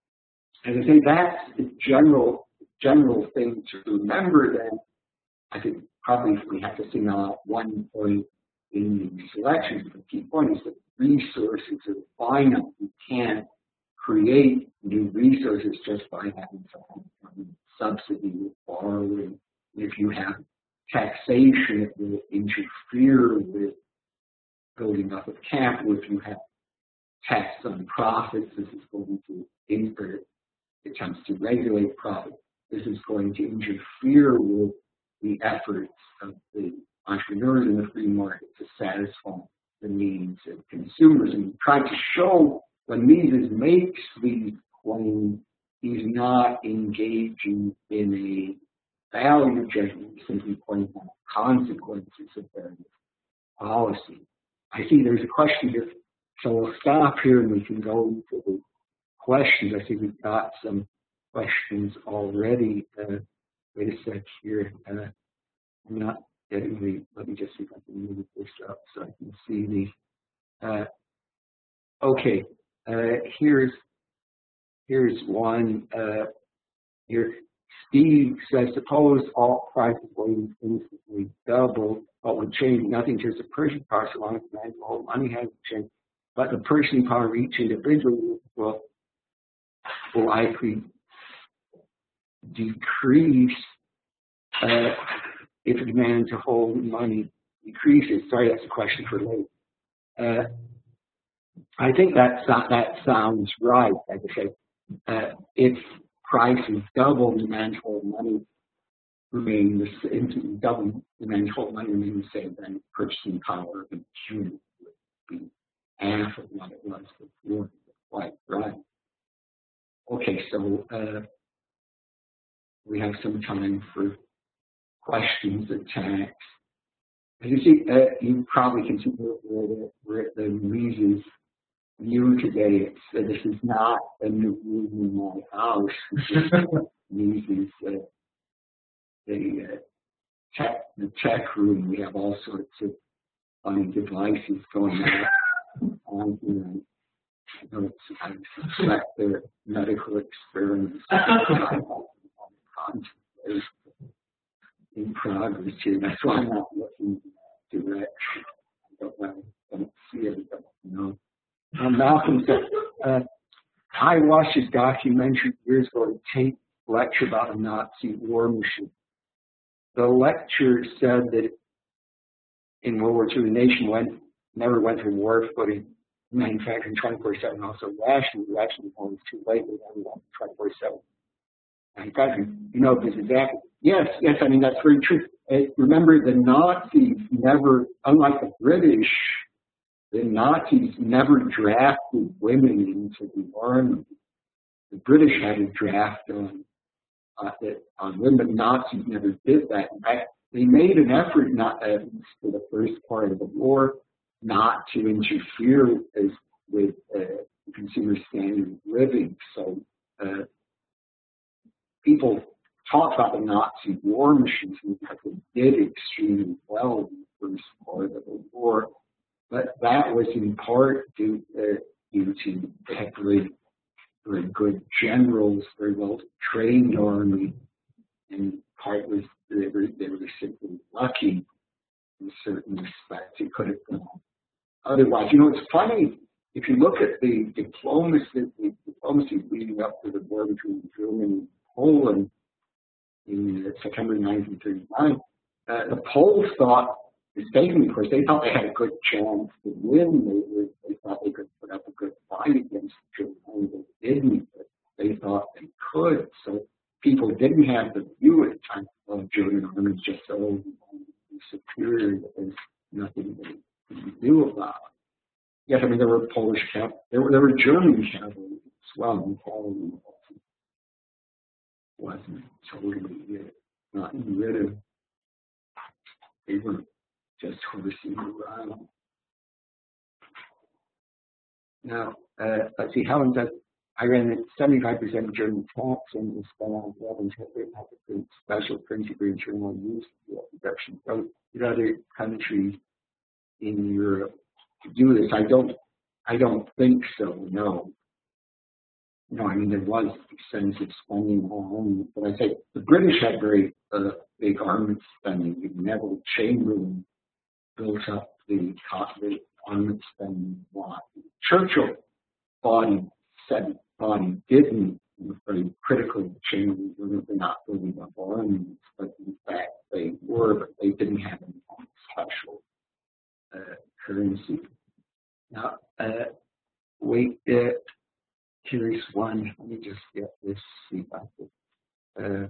as I say, that's the general general thing to remember. Then, I think probably if we have to single out one point in the selections, the key point is that resources are finite. You can't create new resources just by having some kind of subsidy with borrowing. If you have taxation, it will interfere with building up of capital. If you have tax on profits, this is going to incur attempts to regulate profit. This is going to interfere with the efforts of the entrepreneurs in the free market to satisfy the needs of consumers. And try to show when Mises makes these claims, he's not engaging in a value judgment, simply pointing out consequences of various policy. I see there's a question here, so we'll stop here and we can go into the questions. I think we've got some questions already. Uh, wait a sec here. Uh, I'm not getting the, let me just see if I can move this up so I can see the, uh, okay, uh, here's, here's one, uh, here. Steve says, suppose all prices will instantly double, but would change nothing to the purchasing power so long as the whole money hasn't changed. But the purchasing power of each individual will, will likely decrease uh, if the demand to hold money decreases. Sorry, that's a question for later. Uh, I think that, that sounds right. Like I say, uh, if prices double, demand to hold money remain the same, government remain total money remain the same, then purchasing power of the June would be half of what it was before. Quite right. Okay, so uh, we have some time for questions of tax. As you see, uh, you probably can see where, where the, where the Mises new today. It's, uh, this is not a new room in my house. Mises, uh, the uh, tech, the tech room. We have all sorts of funny devices going on here. I don't I suspect they're medical experiments in progress here. That's why I'm not looking in that direction. I don't, know, I don't see it. I don't know. Um, Malcolm said, uh, I watched his documentary years ago, a tape lecture about a Nazi war machine. The lecturer said that in World War Two, the nation went, never went to war footing, manufacturing twenty-four seven, also rationing, rationing when it was too late, we then went twenty-four seven manufacturing. You know this exactly. Yes, yes, I mean, that's very true. Uh, remember, the Nazis never, unlike the British, the Nazis never drafted women into the army. The British had a draft on, uh, on women, but Nazis never did that. In fact, they made an effort, not uh, for the first part of the war, not to interfere as, with uh, consumer standard of living. So uh, people talk about the Nazi war machines because they did extremely well in the first part of the war, but that was in part due, uh, due to they had very, very good generals, very well trained army, and part was they were, they were simply lucky in certain respects. It could have gone otherwise. You know, it's funny, if you look at the diplomacy, the diplomacy leading up to the war between Germany and Poland in uh, September nineteen thirty-nine, uh, the Poles thought, mistakenly, of course, they thought they had a good chance to win. They, were, they thought they could put up a good fight against Germany. They didn't, but they thought they could. So people didn't have the view at the time of German armies just so superior that there's nothing they could do about it. Yes, I mean, there were Polish cavalry, there were, there were German cavalry as well, and cavalry wasn't totally uh, not rid of. They were just horsing around. Now, uh, let's see, Helen says, I ran at seventy-five percent of German tax and was spent on weapons, had a special principle in internal use of production. So, in other countries in Europe to do this, I don't, I don't think so, no. No, I mean, there was extensive spending on, but I say the British had very uh, big armament spending. Neville Chamberlain built up the, the armament spending a lot. Churchill thought he said, thought he didn't, was very critical of Chamberlain, they're not building up armaments, but in fact they were, but they didn't have any special uh, currency. Now, uh, wait, uh, here's one. Let me just get this, see if I can.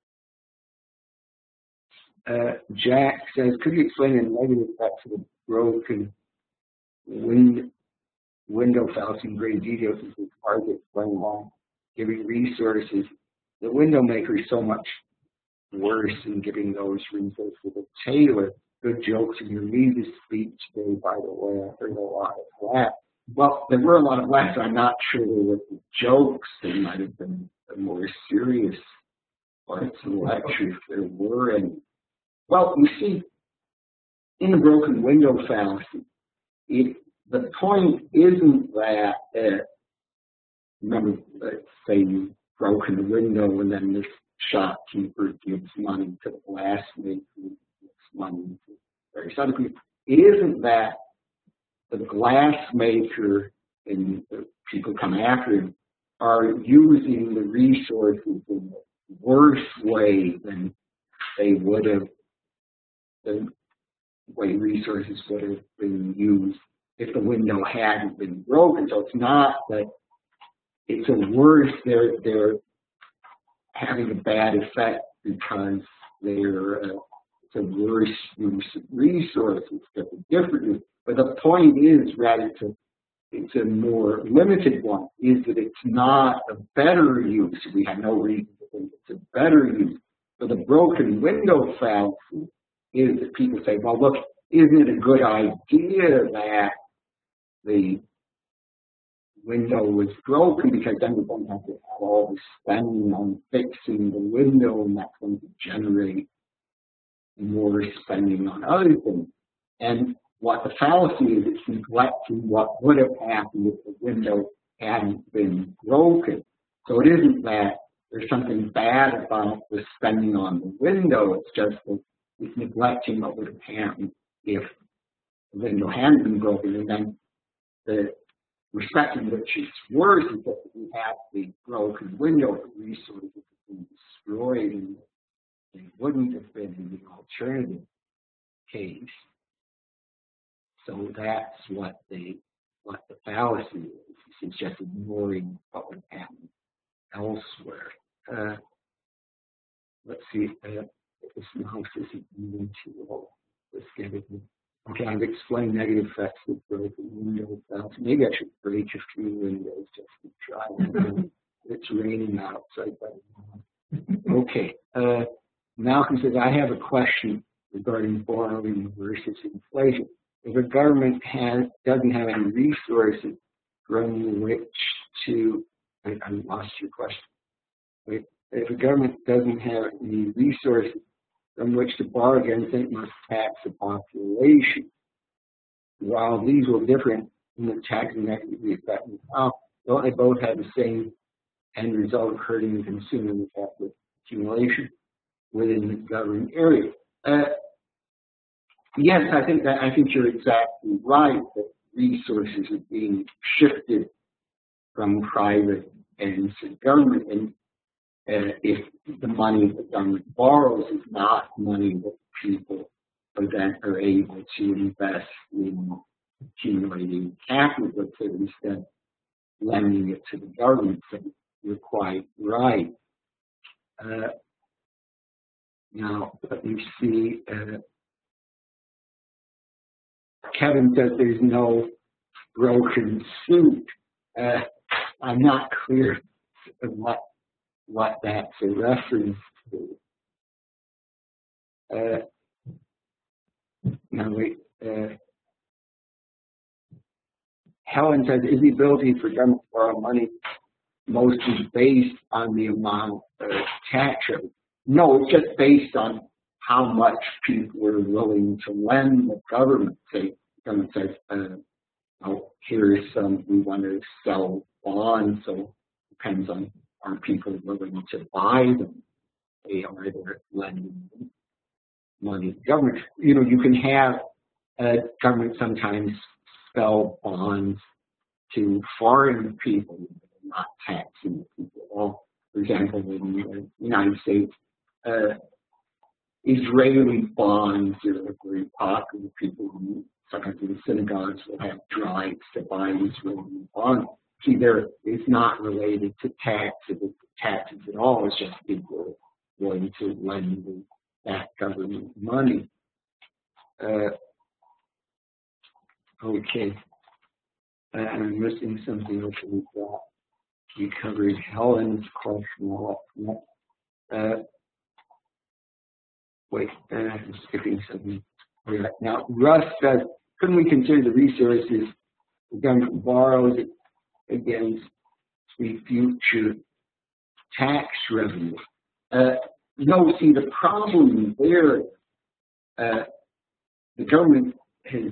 Uh, uh, Jack says, could you explain the negative effects of the broken wind, window fallacy in great detail since it's hard to explain why giving resources, the window maker is so much worse in giving those resources to the tailor. Good jokes in your Mises speech today, by the way. I heard a lot of that. Well, there were a lot of laughs. I'm not sure they were the jokes. They might have been the more serious parts of the lecture, if there were any. Well, you see, in the broken window fallacy, it, the point isn't that, uh, remember, let's say you've broken the window and then this shopkeeper gives money to the glassmaker, gives money to various other people. It isn't that the glassmaker and the people come after him are using the resources in a worse way than they would have, the way resources would have been used if the window hadn't been broken. So it's not that it's a worse, they're, they're having a bad effect because they're uh, it's a worse use of resources, but the difference. But the point is, rather, to it's a more limited one, is that it's not a better use. We have no reason to think it's a better use. So the broken window fallacy is that people say, well, look, isn't it a good idea that the window was broken, because then we don't have to have all the spending on fixing the window, and that's going to generate more spending on other things. And what the fallacy is, it's neglecting what would have happened if the window hadn't been broken. So it isn't that there's something bad about the spending on the window, it's just that it's neglecting what would have happened if the window hadn't been broken. And then the respect in which it's worse is that we have the broken window, the resources have been destroyed, and they wouldn't have been in the alternative case. So that's what the what the fallacy is. It's just ignoring what would happen elsewhere. Uh, let's see uh, if this mouse isn't moving too low. Let's get it. Okay, I've explained negative effects of broken window fallacy. Maybe I should break a few windows just to try it. It's raining outside. Okay. Uh, Malcolm says, I have a question regarding borrowing versus inflation. If a government has doesn't have any resources from which to, I, I lost your question. Wait, if a government doesn't have any resources from which to borrow against, it must tax the population. While these will differ in the tax and equity effect, don't they both have the same end result of hurting the consumer with capital accumulation within the government area? Uh, yes, I think that I think you're exactly right that resources are being shifted from private ends to government, and uh, if the money the government borrows is not money that people then are able to invest in accumulating capital, but instead lending it to the government. So you're quite right. Uh, now, let me see. Uh, Kevin says there's no broken suit. Uh, I'm not clear of what what that's a reference to. Uh, now wait. Uh, Helen says, is the ability for government to borrow money mostly based on the amount of tax revenue? No, it's just based on how much people are willing to lend the government. Say, the government says, uh, oh, here's some, we want to sell bonds, so it depends on, are people willing to buy them? They are either lending money to the government. You know, you can have uh, government sometimes sell bonds to foreign people, not taxing the people at all. For example, in the United States, uh, Israeli bonds are very popular. People who sometimes in synagogues will have drives to buy Israeli bonds. See, there it's not related to taxes, taxes at all. It's just people willing to lend that government money. Uh, okay, uh, I'm missing something else we've got. We covered Helen's question. Uh, wait, uh, I'm skipping something. Right. Now, Russ says, couldn't we consider the resources the government borrows against the future tax revenue? Uh, no, see, the problem there, uh, the government has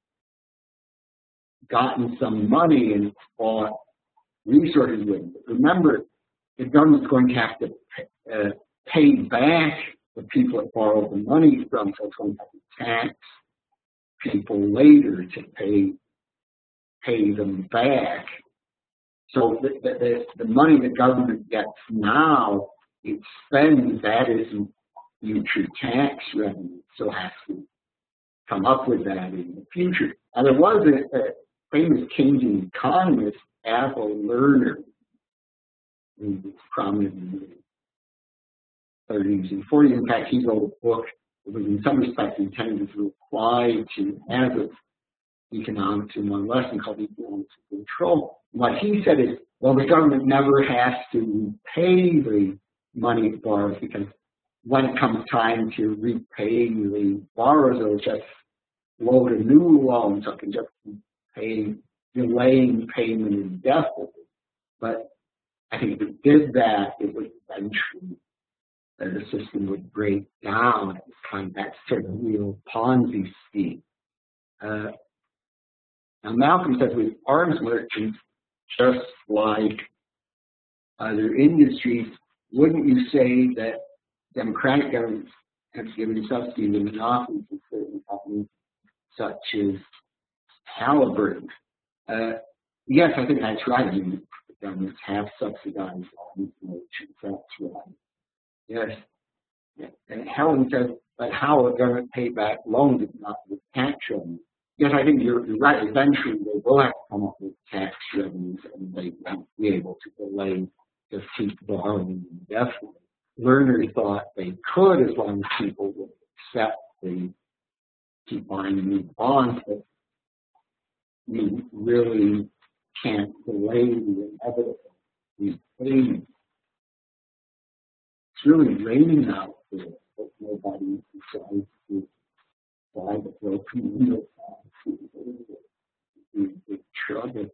gotten some money and it's bought resources with it. Remember, the government's going to have to uh, pay back the people that borrow the money from, so it's going to have to tax people later to pay pay them back. So the, the, the money the government gets now, it spends, that isn't future tax revenue, so has to come up with that in the future. Now, there was a, a famous Keynesian economist, Athol Lerner, who was prominent in the thirties and forties. In fact, he wrote a book that was in some respects intended to apply to hazards economics in one lesson called Economics of Control. What he said is, well, the government never has to pay the money it borrows, because when it comes time to repay the borrowers, it'll just load a new loan, so it can just keep paying, delaying payment indefinitely. But I think if it did that, it would eventually, uh, the system would break down. It's kind of that sort of real Ponzi scheme. Uh, now, Malcolm says with arms merchants, just like other industries, wouldn't you say that democratic governments have given subsidies and monopolies to certain companies, such as Halliburton? Uh, yes, I think that's right. I mean, the governments have subsidized arms merchants. That's right. Yes. And Helen says, but how will government pay back loans if not with tax revenue? Yes, I think you're, you're right. Eventually, they will have to come up with tax revenues, and they won't be able to delay, just keep borrowing indefinitely. Lerner thought they could, as long as people would accept the keep buying new bonds, but you really can't delay the inevitable repayment. It's really raining out there, but nobody decides to buy the broken window. Big trouble.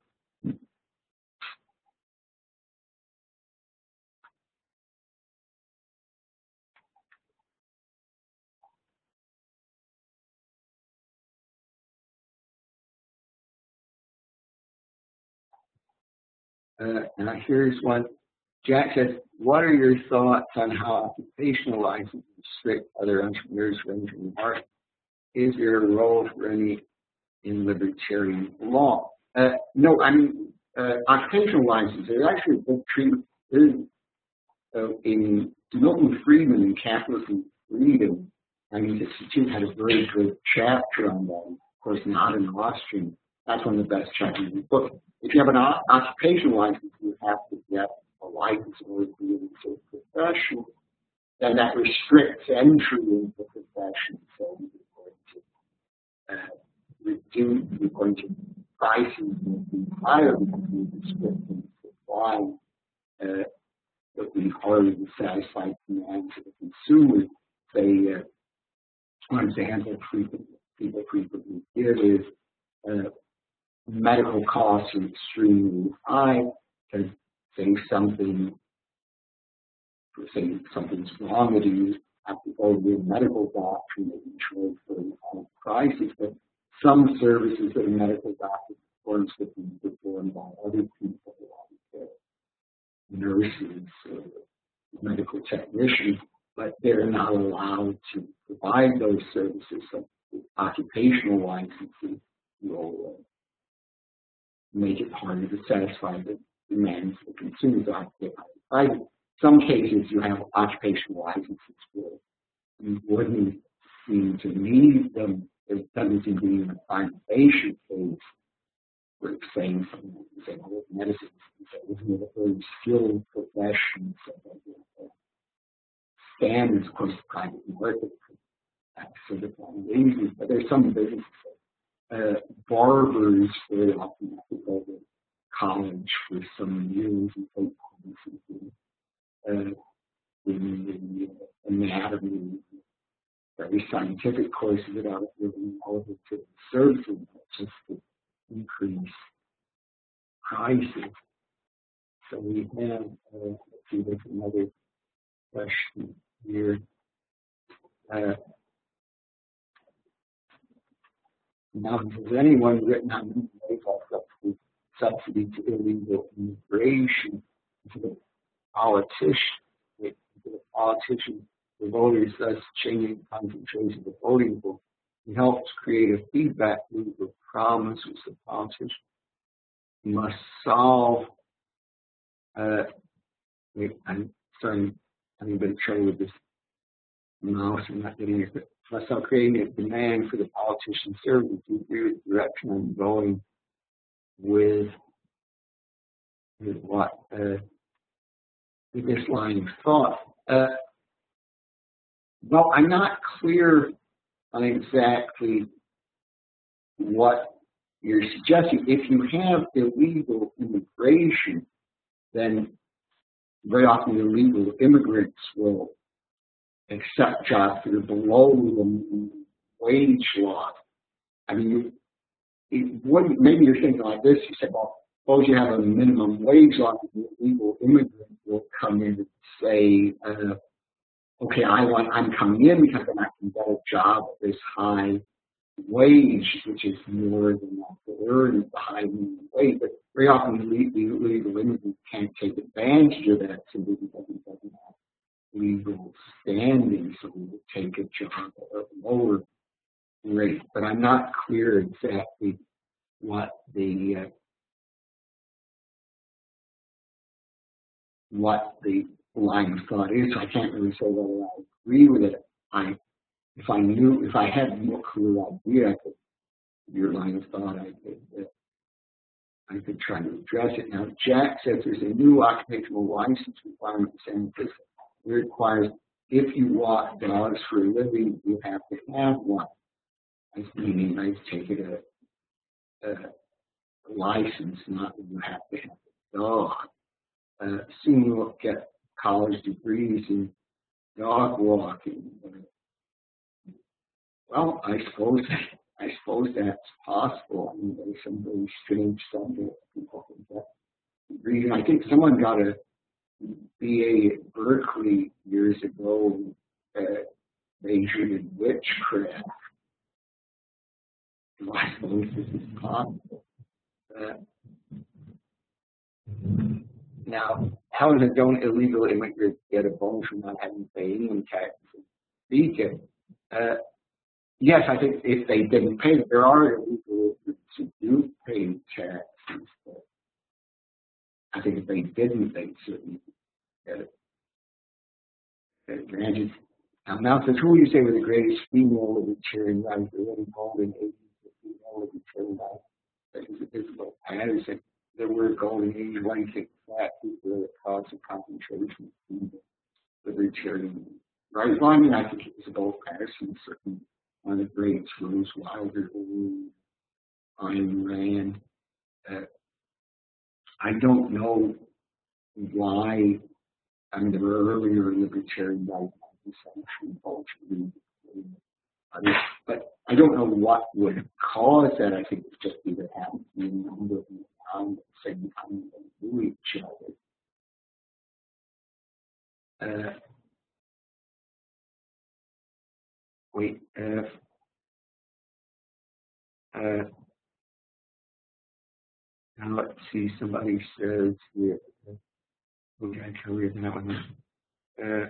Uh, now here's one. Jack says, what are your thoughts on how occupational licenses restrict other entrepreneurs from entering the market? Is there a role for any in libertarian law? Uh, no, I mean, uh, occupational licenses are actually a good treatment. Uh, in Milton Friedman in Capitalism and Freedom, I mean, the Institute had a very good chapter on that. Of course, not in Austrian. That's one of the best chapters in the book. If you have an occupational license, you have to get a license in order to be into a profession. Then that restricts entry into the profession. So you're going to uh, reduce, you're going to prices will be higher because you're restricting supply. Uh, that we harder to satisfy demands of the consumer. They, uh, one example frequently, people frequently give is uh, medical costs are extremely high because say something, say something's wrong with you, have to go to a medical doctor and charge for high prices, but some services that a medical doctor performs could be performed by other people, like nurses, uh, medical technicians, but they're not allowed to provide those services. So occupational licensing will uh, make it harder to satisfy the demands of the consumers. In some cases, you have occupational licenses where you wouldn't seem to need them. There doesn't seem to be a foundation case for saying something like saying, oh, medicine is a very skilled profession. So that standards, of course, the private market that's sort of amazing. But there's some businesses, uh, barbers very often have to go to college for some years and take courses in, uh, in the anatomy, very scientific courses that are really relevant to the services, just to increase prices. So we have, uh, let's see, there's another question here. Uh, now, has anyone written on subsidy, subsidy to illegal immigration? To the politician, to the politician, the voters, thus changing concentration of the voting pool. It helps create a feedback loop of promises the politician must solve. Uh, wait, I'm starting having a bit of trouble with this mouse. I'm not getting it. Must start creating a demand for the politician's service. Do you agree with the direction I'm going with, with what? Uh, with this line of thought. Uh, well, I'm not clear on exactly what you're suggesting. If you have illegal immigration, then very often illegal immigrants will accept jobs that are below the wage law. I mean, you, it wouldn't, maybe you're thinking like this. You said, well, suppose you have a minimum wage law, the illegal immigrant will come in and say, uh, okay, I want, I'm coming in because then I can get a job at this high wage, which is more than I could earn at the high minimum wage. But very often the illegal immigrant can't take advantage of that simply because he doesn't have legal standing, so he would take a job at a lower rate. But I'm not clear exactly what the uh, what the line of thought is. So I can't really say whether I agree with it. I, if I knew, if I had a more clear idea, I could, your line of thought, I could, uh, I could try to address it. Now, Jack says there's a new occupational license requirement in San Francisco. It requires if you walk dogs for a living, you have to have one. I mean, I take it a, a license, not that you have to have a dog. Uh, soon you'll get college degrees in dog walking. Uh, well, I suppose I suppose that's possible. I mean, there's some very strange subjects people can get degrees. I think someone got a B A at Berkeley years ago, uh, majored in witchcraft. So I suppose this is possible. Uh, now, how does don't illegal immigrants get a bonus from not having to pay income taxes? Speaking, uh, yes, I think if they didn't pay, there are illegal immigrants who do pay taxes. But I think if they didn't, they'd certainly get advantages. Now, Mount says, who would you say were the greatest female libertarian writers? The really golden ages of female libertarian writers. That is Isabel Patterson. There were golden age, one kick flat people that caused a concentration of female libertarian writers. Well, I mean, I think Isabel Patterson is certainly one of the greatest. Rose Wilder, Ayn Rand. Uh, I don't know why. I mean, there were earlier libertarian writers. But I don't know what would cause that. I think it's just either happens to be a number of them around at the same time they do each other. Uh, wait, uh, uh, now let's see, somebody says here, okay, I can read that one. Uh,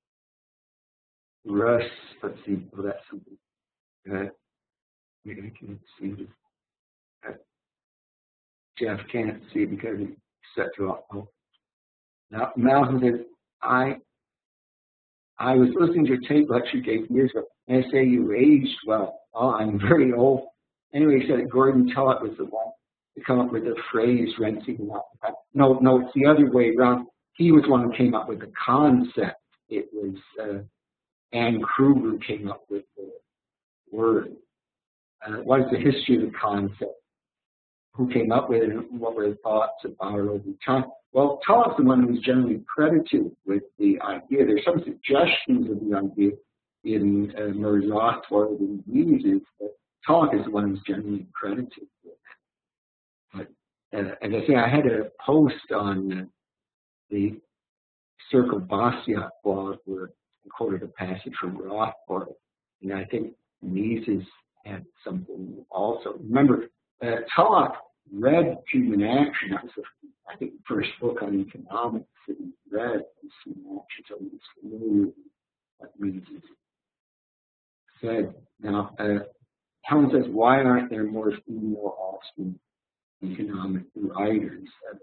Russ, let's see, oh, that's something. Uh, maybe I can't see it. Uh, Jeff can't see because he's set to off. Oh. Now, Malcolm says, I I was listening to your tape lecture you gave years ago, and I say you aged well. Oh, I'm very old. Anyway, he said that Gordon Tullett was the one to come up with the phrase rent seeking occupied. No, no, it's the other way around. He was one who came up with the concept. It was uh, Ann Kruger came up with the word. Uh, what is the history of the concept? Who came up with it and what were the thoughts about it over time? Well, Tulloch's the one who's generally credited with the idea. There's some suggestions of the idea in uh, Murray's Rothbard and Mises, but Tulloch is the one who's generally credited with it. But uh, as I say, I had a post on uh, the Circle Bastiat blog where I quoted a passage from Rothbard, and I think Mises had something also. Remember, uh, Tulloch read Human Action. That was, the, I think, the first book on economics that he read was Human Action, so he was familiar with what Mises said. Now, uh, Helen says, why aren't there more female Austrian economic writers? Uh,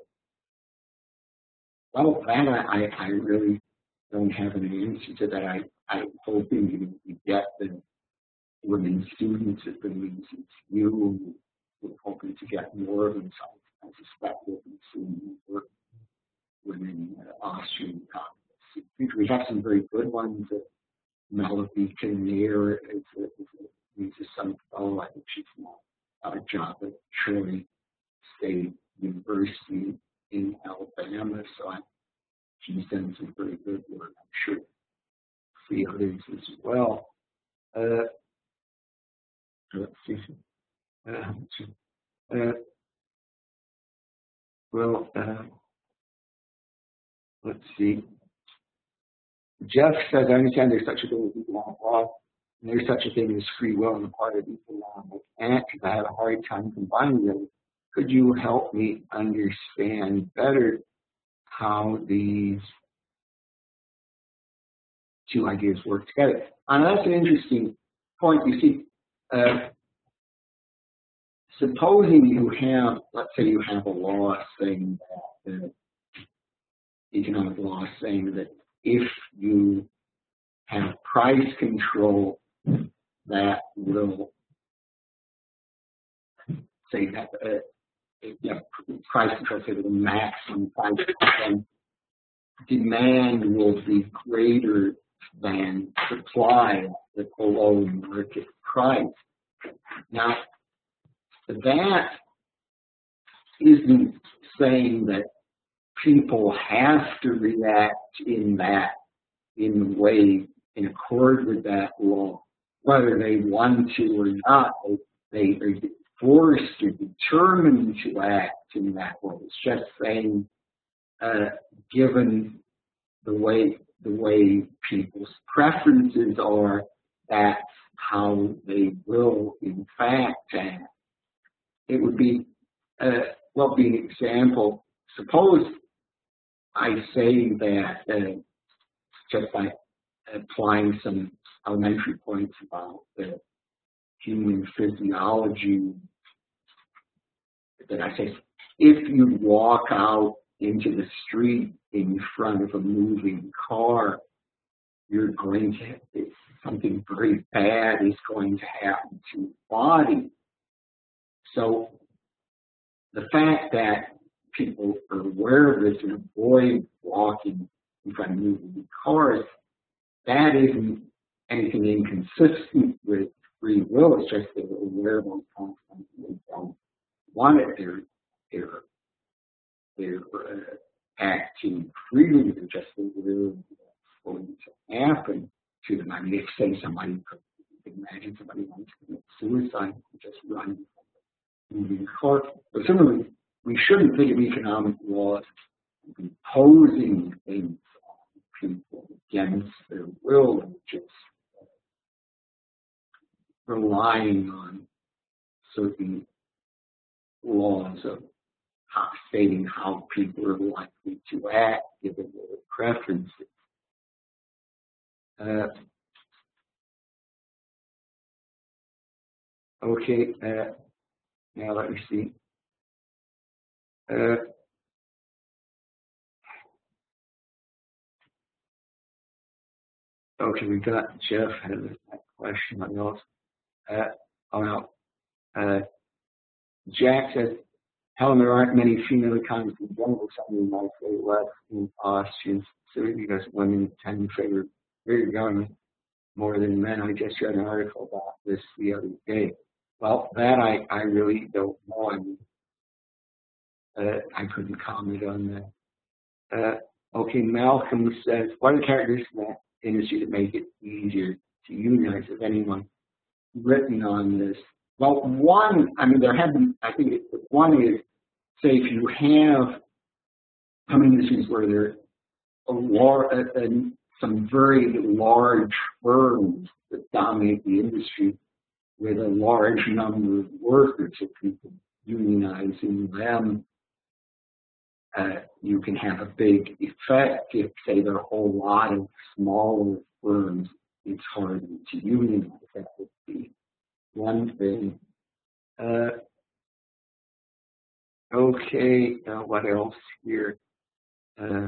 well, that I, I really don't have an answer to that. I, I'm hoping you get the women students at the Mises U. We're hoping to get more of them. So I suspect we'll be seeing more women uh, Austrian economists. We have some very good ones. Uh, Melody Kinnear is a, is a, is a some fellow. I think she's got a job at Troy State University in Alabama, so I, she's done some very good work. I'm sure three others as well. Uh, let's see. Uh, uh, well, uh, let's see. Jeff says, I understand there's such a thing as economic law, and there's such a thing as free will on the part of economic actors. I have a hard time combining them. Could you help me understand better how these two ideas work together? And that's an interesting point. You see, uh, supposing you have, let's say you have a law saying that, uh, economic law saying that if you have price control that will say that uh, yeah, price control say that the maximum price and demand will be greater than supply at below market price. Now, that isn't saying that people have to react in that, in the way, in accord with that law, whether they want to or not. They, they are forced or determined to act in that way. It's just saying, uh, given the way the way people's preferences are, that's how they will, in fact, act. It would be, uh, well, be an example. Suppose I say that uh, just by applying some elementary points about the human physiology, that I say, if you walk out into the street in front of a moving car, you're going to, something very bad is going to happen to your body. So the fact that people are aware of this and avoid walking in front of moving cars, that isn't anything inconsistent with free will. It's just that they're aware of those consequences and they don't want it. They're, they're, they're uh, acting freely. They're just aware of what's going to happen to them. I mean, if, say, somebody could imagine somebody wants to commit suicide, just run moving car. But similarly, we shouldn't think of economic laws imposing things on people against their will and just relying on certain laws of how, stating how people are likely to act given their preferences. Uh, okay, uh, now let me see. Uh, okay, we got Jeff has a question on those. Uh, oh no. Uh, Jack says, Helen, there aren't many female economists in general. Some might say less in Austrians, specifically because women tend to favor bigger government more than men. I just read an article about this the other day. Well, that I, I really don't know. I mean, uh, I couldn't comment on that. Uh, okay, Malcolm says, what are the characteristics of that industry that make it easier to unionize? Has anyone written on this? Well, one, I mean, there have been, I think it, one is, say, if you have some industries where there are a lar- a, a, some very large firms that dominate the industry with a large number of workers, if you can unionizing them, uh, you can have a big effect. If, say, there are a whole lot of smaller firms, it's harder to unionize. That would be one thing. Uh, okay, uh, what else here? Uh,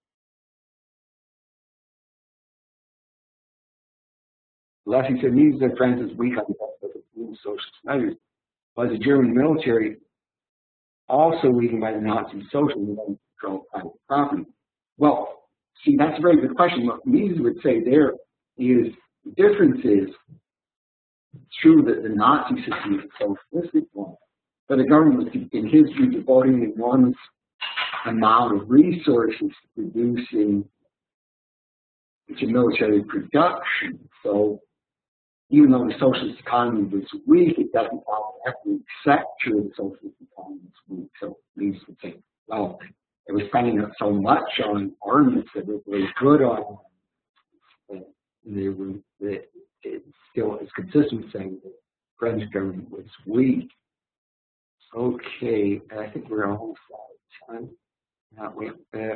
Leslie said, needs their friends is weak on the aspect of social measures. Was the German military also weakened by the Nazi socialism and control private property? Well, see, that's a very good question. What Mises would say there is difference is, it's true that the Nazi system is a socialistic one, but the government was, in history, devoting an enormous amount of resources to producing to military production. So even though the socialist economy was weak, it doesn't follow every sector of the socialist economy was weak. So it leads to think, well, it was spending so much on armaments that were very good on them. They were, they, it still is consistent with saying the French government was weak. Okay, I think we're almost out of time. Now, wait, uh,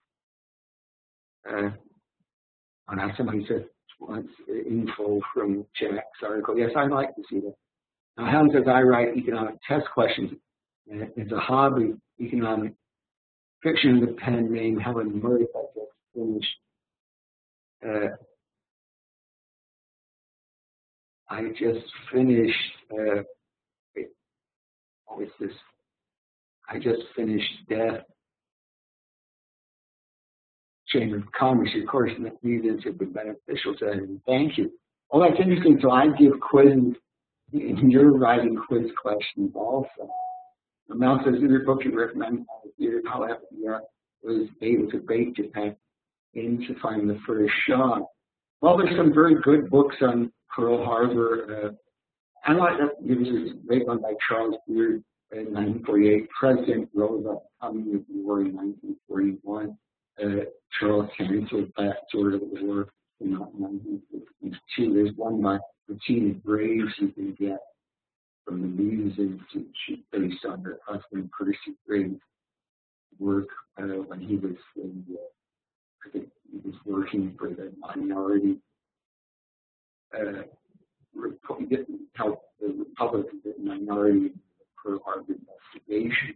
uh, oh, now somebody said wants info from Jack's article. Yes, I'd like to see that. Now, Helen says I write economic test questions. Uh, it's a hobby, economic fiction with a pen name Helen Murray. I just finished. Uh, I just finished. Uh, wait, what is this? I just finished Death. Chamber of Commerce, of course, and that meetings have been beneficial to them. Thank you. Oh, that's interesting. So I give quizzes, and you're writing quiz questions also. Mel says, in your book you recommend how F D R was able to bait Japan into finding the first shot. Well, there's some very good books on Pearl Harbor. Uh, I like that. There was a great one by Charles Beard in nineteen forty-eight. President Roosevelt coming of war in nineteen forty-one. Uh, Charles canceled that sort of war in nineteen fifty-two. There's one by Bettina Graves you can get from the News Institute based on her husband Percy Graves' work uh, when he was in, uh, I think he was working for the minority uh, Repu- help the Republican minority Pearl Harbor investigation.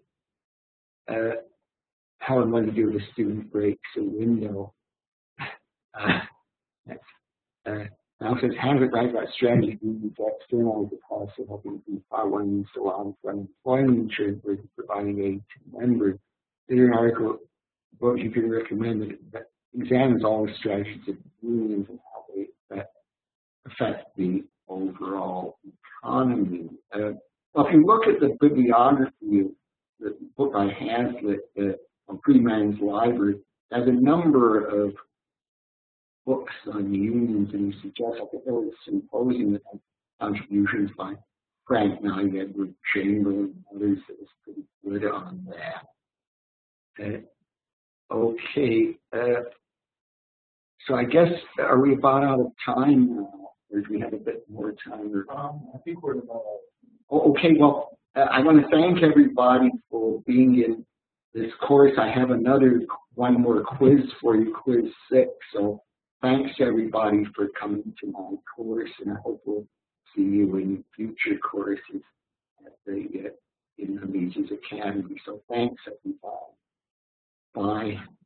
Uh, Helen wanted to do the student breaks a window. Uh, uh, now says, how does it write about strategy to externalize the cost of helping people file one needs to allow for unemployment insurance versus providing aid to members? Is there an article book you can recommend that, that examines all the strategies of unions and how they affect, affect the overall economy? Uh, well, if you look at the bibliography of the book by Hazlitt, uh, on Freeman's Library, has a number of books on unions, and he suggests, I think there was a symposium that had contributions by Frank Knight, Edward Chamberlain, and others that was pretty good on that. Uh, okay, uh, so I guess, are we about out of time now, or do we have a bit more time? Or, um, I think we're about out. Oh, okay, well, uh, I want to thank everybody for being in this course. I have another one more quiz for you, quiz six. So thanks everybody for coming to my course, and I hope we'll see you in future courses at the uh, in the Mises Academy. So thanks everybody. Bye.